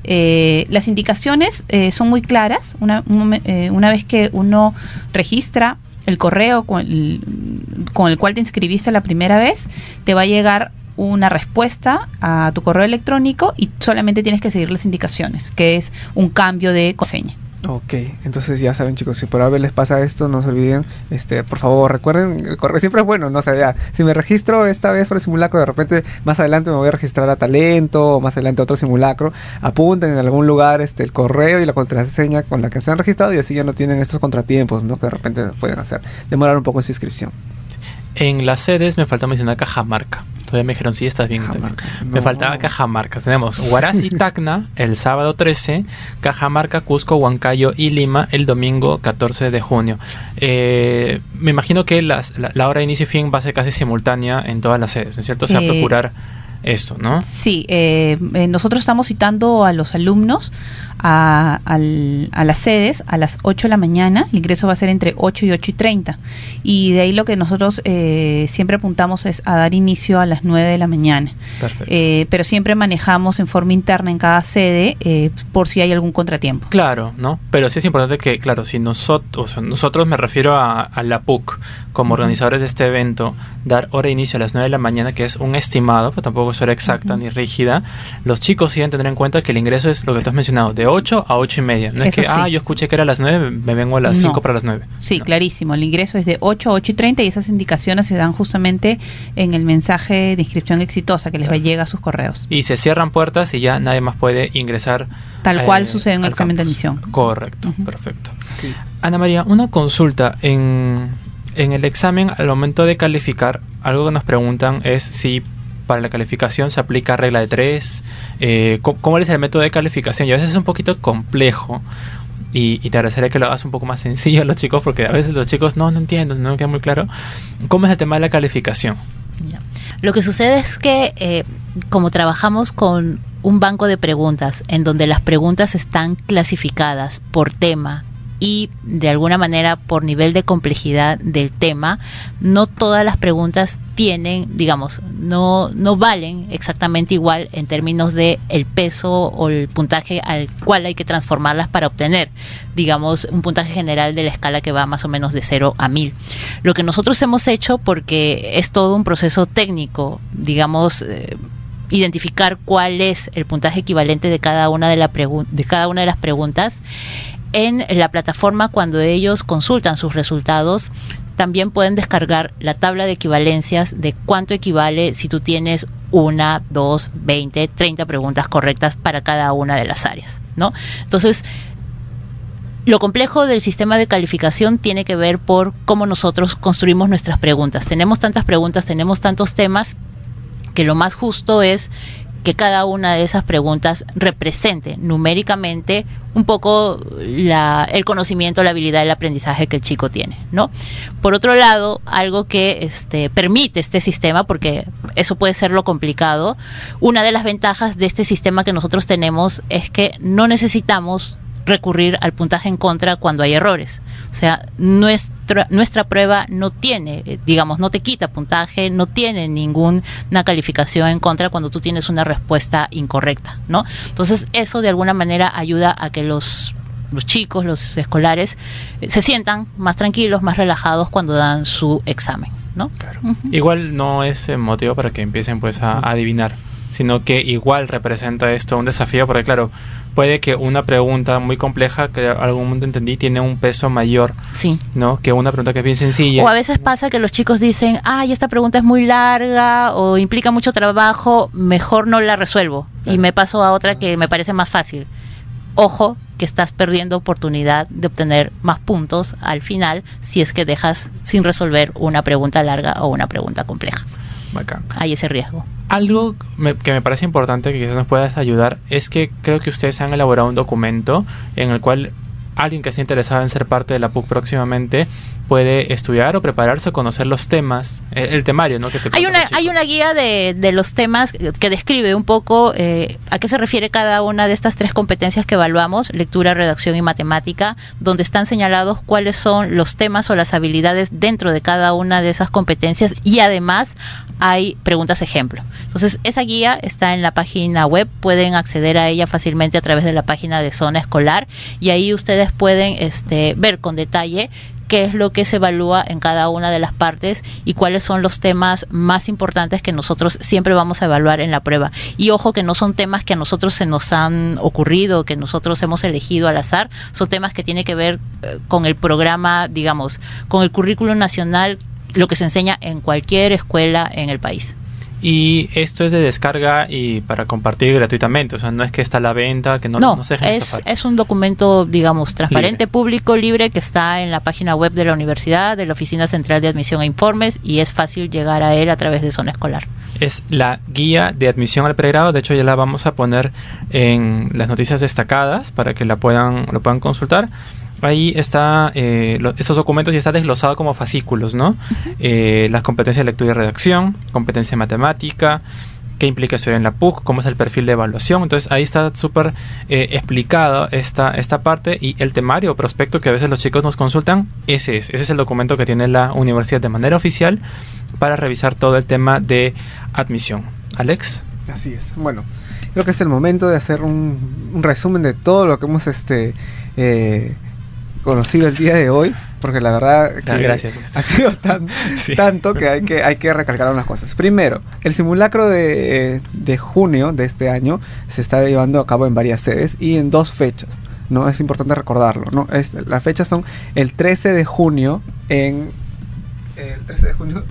Eh, las indicaciones eh, son muy claras. Una, un, eh, una vez que uno registra el correo con el, con el cual te inscribiste la primera vez, te va a llegar una respuesta a tu correo electrónico y solamente tienes que seguir las indicaciones, que es un cambio de contraseña. Ok, entonces ya saben, chicos, si por haber les pasa esto, no se olviden, este, por favor, recuerden, el correo siempre es bueno, no sé, ya, si me registro esta vez por el simulacro, de repente más adelante me voy a registrar a Talento, o más adelante a otro simulacro, apunten en algún lugar este el correo y la contraseña con la que se han registrado y así ya no tienen estos contratiempos, ¿no? Que de repente pueden hacer, demorar un poco en su inscripción. En las sedes me falta mencionar Cajamarca. Todavía me dijeron, sí, estás bien. Cajamarca, no. Me faltaba Cajamarca. Tenemos Huaraz y Tacna el sábado trece, Cajamarca, Cusco, Huancayo y Lima el domingo catorce de junio. Eh, me imagino que las, la, la hora de inicio y fin va a ser casi simultánea en todas las sedes, ¿no es cierto? O sea, eh, procurar esto, ¿no? Sí, eh, eh, nosotros estamos citando a los alumnos a, al, a las sedes a las ocho de la mañana. El ingreso va a ser entre ocho y ocho y treinta. Y de ahí lo que nosotros eh, siempre apuntamos es a dar inicio a las nueve de la mañana. Perfecto. Eh, pero siempre manejamos en forma interna en cada sede eh, por si hay algún contratiempo. Claro, ¿no? Pero sí es importante que, claro, si nosotros, nosotros me refiero a, a la P U C, como uh-huh. organizadores de este evento, dar hora de inicio a las nueve de la mañana, que es un estimado, pero tampoco es hora exacta uh-huh. ni rígida. Los chicos sí deben tener en cuenta que el ingreso es lo que tú has mencionado, de ocho a ocho y media. No Eso es que, sí. ah, yo escuché que era a las nueve, me vengo a las cinco no. para las nueve. Sí, no. clarísimo. El ingreso es de ocho a ocho y treinta y esas indicaciones se dan justamente en el mensaje de inscripción exitosa que les va a llegar a sus correos. Y se cierran puertas y ya nadie más puede ingresar. Tal cual eh, sucede en un examen campus. de admisión. Correcto, uh-huh. perfecto. Sí. Ana María, una consulta. En, en el examen, al momento de calificar, algo que nos preguntan es si para la calificación se aplica regla de tres, eh, ¿cómo es el método de calificación? Y a veces es un poquito complejo, y, y te agradecería que lo hagas un poco más sencillo a los chicos, porque a veces los chicos no, no entiendo, no me queda muy claro. ¿Cómo es el tema de la calificación? Lo que sucede es que eh, como trabajamos con un banco de preguntas en donde las preguntas están clasificadas por tema y de alguna manera por nivel de complejidad del tema, no todas las preguntas tienen, digamos, no, no valen exactamente igual en términos de el peso o el puntaje al cual hay que transformarlas para obtener, digamos, un puntaje general de la escala que va más o menos de cero a mil. Lo que nosotros hemos hecho, porque es todo un proceso técnico, digamos, eh, identificar cuál es el puntaje equivalente de cada una de, la pregu- de cada una de las preguntas. En la plataforma, cuando ellos consultan sus resultados, también pueden descargar la tabla de equivalencias de cuánto equivale si tú tienes una, dos, veinte, treinta preguntas correctas para cada una de las áreas, ¿no? Entonces, lo complejo del sistema de calificación tiene que ver por cómo nosotros construimos nuestras preguntas. Tenemos tantas preguntas, tenemos tantos temas, que lo más justo es que cada una de esas preguntas represente numéricamente un poco la, el conocimiento, la habilidad, el aprendizaje que el chico tiene, ¿no? Por otro lado, algo que este, permite este sistema, porque eso puede ser lo complicado, una de las ventajas de este sistema que nosotros tenemos es que no necesitamos recurrir al puntaje en contra cuando hay errores. O sea, nuestra, nuestra prueba no tiene, digamos, no te quita puntaje, no tiene ninguna calificación en contra cuando tú tienes una respuesta incorrecta, ¿no? Entonces, eso de alguna manera ayuda a que los, los chicos, los escolares, eh, se sientan más tranquilos, más relajados cuando dan su examen, ¿no? Claro. Uh-huh. Igual no es eh, motivo para que empiecen pues a, a adivinar, sino que igual representa esto un desafío, porque claro, puede que una pregunta muy compleja, que algún momento entendí, tiene un peso mayor, sí, ¿no? Que una pregunta que es bien sencilla. O a veces pasa que los chicos dicen, ay, esta pregunta es muy larga o implica mucho trabajo, mejor no la resuelvo, claro, y me paso a otra que me parece más fácil. Ojo, que estás perdiendo oportunidad de obtener más puntos al final si es que dejas sin resolver una pregunta larga o una pregunta compleja. Bacán. Hay ese riesgo. Algo me, que me parece importante que quizás nos puedas ayudar es que creo que ustedes han elaborado un documento en el cual alguien que esté interesado en ser parte de la P U C próximamente puede estudiar o prepararse o conocer los temas, el, el temario, ¿no? Que te hay una hay una guía de, de los temas que describe un poco eh, a qué se refiere cada una de estas tres competencias que evaluamos, lectura, redacción y matemática, donde están señalados cuáles son los temas o las habilidades dentro de cada una de esas competencias, y además hay preguntas ejemplo. Entonces, esa guía está en la página web, pueden acceder a ella fácilmente a través de la página de Zona Escolar, y ahí ustedes pueden este, ver con detalle qué es lo que se evalúa en cada una de las partes y cuáles son los temas más importantes que nosotros siempre vamos a evaluar en la prueba. Y ojo, que no son temas que a nosotros se nos han ocurrido, que nosotros hemos elegido al azar, son temas que tienen que ver eh, con el programa, digamos, con el currículo nacional, lo que se enseña en cualquier escuela en el país. Y esto es de descarga y para compartir gratuitamente, o sea, no es que está a la venta, que no, no, no se dejen es, estafar. es un documento, digamos, transparente, libre, público, libre, que está en la página web de la universidad, de la Oficina Central de Admisión e Informes, y es fácil llegar a él a través de Zona Escolar. Es la guía de admisión al pregrado, de hecho ya la vamos a poner en las noticias destacadas para que la puedan, lo puedan consultar. Ahí está, eh, lo, estos documentos ya están desglosados como fascículos, ¿no? Uh-huh. Eh, las competencias de lectura y redacción, competencia matemática, qué implica estudiar en la P U C, cómo es el perfil de evaluación. Entonces ahí está súper eh, explicada esta, esta parte, y el temario o prospecto que a veces los chicos nos consultan, ese es, ese es el documento que tiene la universidad de manera oficial para revisar todo el tema de admisión. Alex. Así es. Bueno, creo que es el momento de hacer un, un resumen de todo lo que hemos este eh, conocido el día de hoy, porque la verdad que ah, gracias. ha sido tan, sí. tanto que hay que hay que recalcar unas cosas. Primero, el simulacro de, de junio de este año se está llevando a cabo en varias sedes y en dos fechas, ¿no? Es importante recordarlo, ¿no? Es, las fechas son el trece de junio en el trece de junio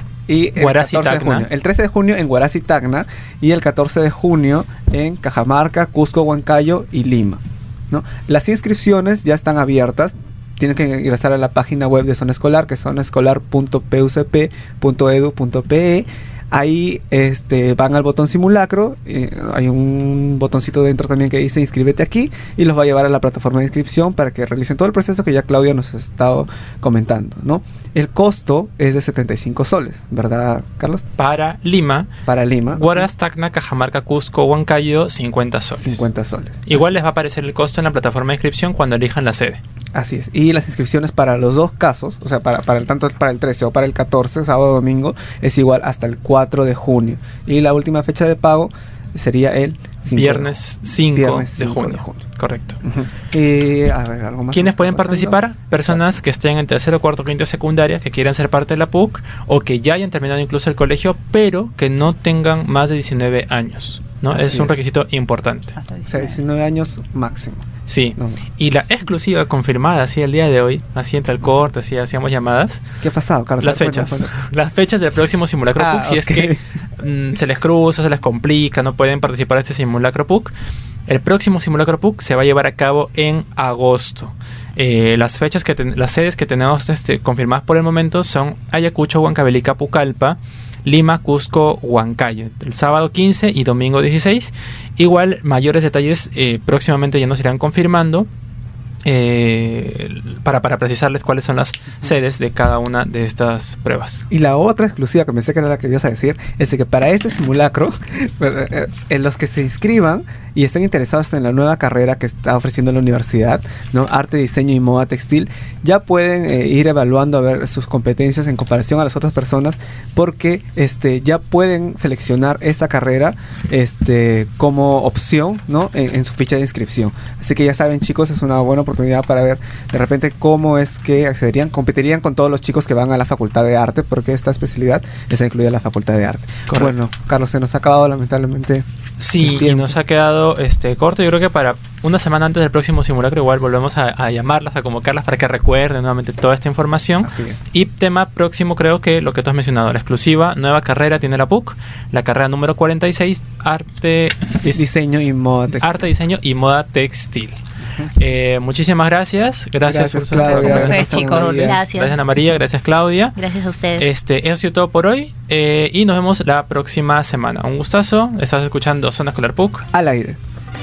y el Huaraz y catorce de junio. El trece de junio en Huaraz y Tacna, y el catorce de junio en Cajamarca, Cusco, Huancayo y Lima, ¿no? Las inscripciones ya están abiertas. Tienen que ingresar a la página web de Zona Escolar, que es zona escolar punto p u c p punto e d u punto p e. Ahí este, van al botón simulacro, eh, hay un botoncito dentro también que dice inscríbete aquí y los va a llevar a la plataforma de inscripción para que realicen todo el proceso que ya Claudia nos ha estado comentando, ¿no? El costo es de setenta y cinco soles, ¿verdad, Carlos? Para Lima. Para Lima. Huaraz, Tacna, Cajamarca, Cusco, Huancayo, cincuenta soles. cincuenta soles. Igual les va a aparecer el costo en la plataforma de inscripción cuando elijan la sede. Así es. Y las inscripciones para los dos casos, o sea, para, para el tanto para el trece o para el catorce, sábado o domingo, es igual hasta el cuatro de junio. Y la última fecha de pago sería el viernes cinco de junio. de junio. Correcto. Uh-huh. Y, a ver, ¿algo más? ¿Quiénes pueden participar? Personas que estén en tercero, cuarto, quinto, secundaria, que quieran ser parte de la P U C o que ya hayan terminado incluso el colegio, pero que no tengan más de diecinueve años, ¿no? Es un requisito importante. O sea, diecinueve años máximo. Sí, no. Y la exclusiva confirmada así el día de hoy, así entra el corte, así hacíamos llamadas. ¿Qué ha pasado, Carlos? Las fechas, bueno, bueno. las fechas del próximo simulacro ah, P U C, si okay. es que mm, se les cruza, se les complica, no pueden participar de este simulacro P U C. El próximo simulacro P U C se va a llevar a cabo en agosto. Eh, las fechas que ten, las sedes que tenemos este, confirmadas por el momento son Ayacucho, Huancavelica, Pucallpa, Lima, Cusco, Huancayo, el sábado quince y domingo dieciséis. Igual mayores detalles eh, próximamente ya nos irán confirmando eh, para, para precisarles cuáles son las sedes de cada una de estas pruebas. Y la otra exclusiva que pensé que era la que ibas a decir es de que para este simulacro en los que se inscriban y estén interesados en la nueva carrera que está ofreciendo la universidad, ¿no? Arte, diseño y moda textil, ya pueden eh, ir evaluando a ver sus competencias en comparación a las otras personas, porque este ya pueden seleccionar esa carrera este como opción, ¿no? en, en su ficha de inscripción. Así que ya saben, chicos, es una buena oportunidad para ver de repente cómo es que accederían, competirían con todos los chicos que van a la Facultad de Arte, porque esta especialidad está incluida en la Facultad de Arte. Correcto. Bueno, Carlos, se nos ha acabado lamentablemente. Sí, y nos ha quedado este corto. Yo creo que para una semana antes del próximo simulacro igual volvemos a, a llamarlas, a convocarlas para que recuerden nuevamente toda esta información. Así es. Y tema próximo, creo que lo que tú has mencionado, la exclusiva nueva carrera tiene la P U C, la carrera número cuarenta y seis, arte, dis- diseño y moda textil. Arte, diseño y moda textil. Eh, muchísimas gracias. Gracias, gracias Úrsula, por gracias, ustedes, chicos. Gracias. Gracias Ana María, gracias Claudia. Gracias a ustedes. Este, eso ha sido todo por hoy eh, y nos vemos la próxima semana. Un gustazo. Estás escuchando Zona Escolar P U C al aire.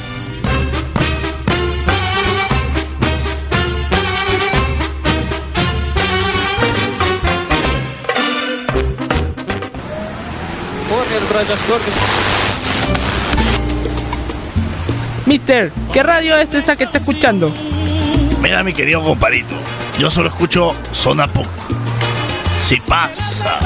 Mister, ¿qué radio es esa que está escuchando? Mira, mi querido compadrito, yo solo escucho Zona P U C. Si pasa.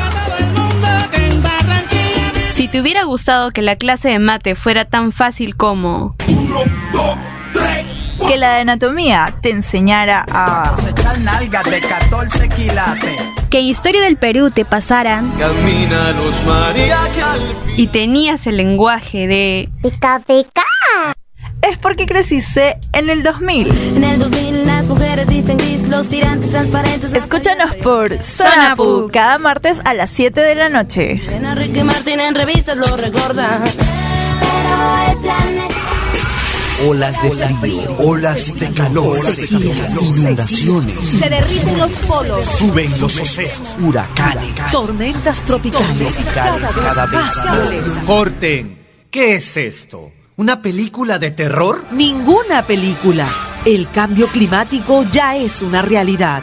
Si te hubiera gustado que la clase de mate fuera tan fácil como uno, dos, tres, que la de anatomía te enseñara a de catorce quilates. Que historia del Perú te pasaran Camina los María y tenías el lenguaje de pica pica. Es porque creciste en el dos mil. En el dos mil las mujeres dicen gris, los tirantes transparentes. Escúchanos por Zona P U C cada martes a las siete de la noche. Enrique Martín en revistas lo recuerda. Pero el planeta. Olas de frío, olas de calor, inundaciones. Se derriten los polos. Suben los océanos, huracanes, tormentas tropicales. Cada vez. Corten. ¿Qué es esto? ¿Una película de terror? Ninguna película. El cambio climático ya es una realidad.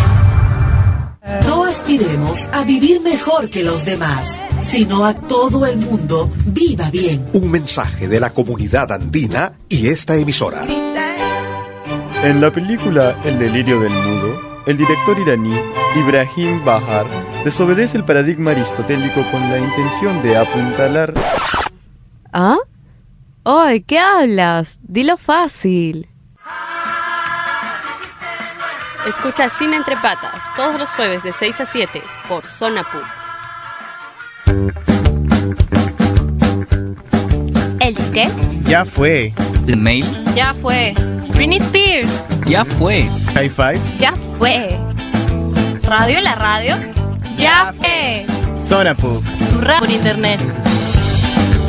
No aspiremos a vivir mejor que los demás, sino a todo el mundo viva bien. Un mensaje de la comunidad andina y esta emisora. En la película El delirio del mudo, el director iraní Ibrahim Bahar desobedece el paradigma aristotélico con la intención de apuntalar... ¿Ah? ¡Ay, qué hablas! Dilo fácil. Escucha Cine Entre Patas todos los jueves de seis a siete por Zona P U C. ¿El disque? Ya fue. ¿El mail? Ya fue. Britney Spears. Ya fue. High Five. Ya fue. ¿Radio en la radio? Ya fue. Zona P U C. Tu rap por internet.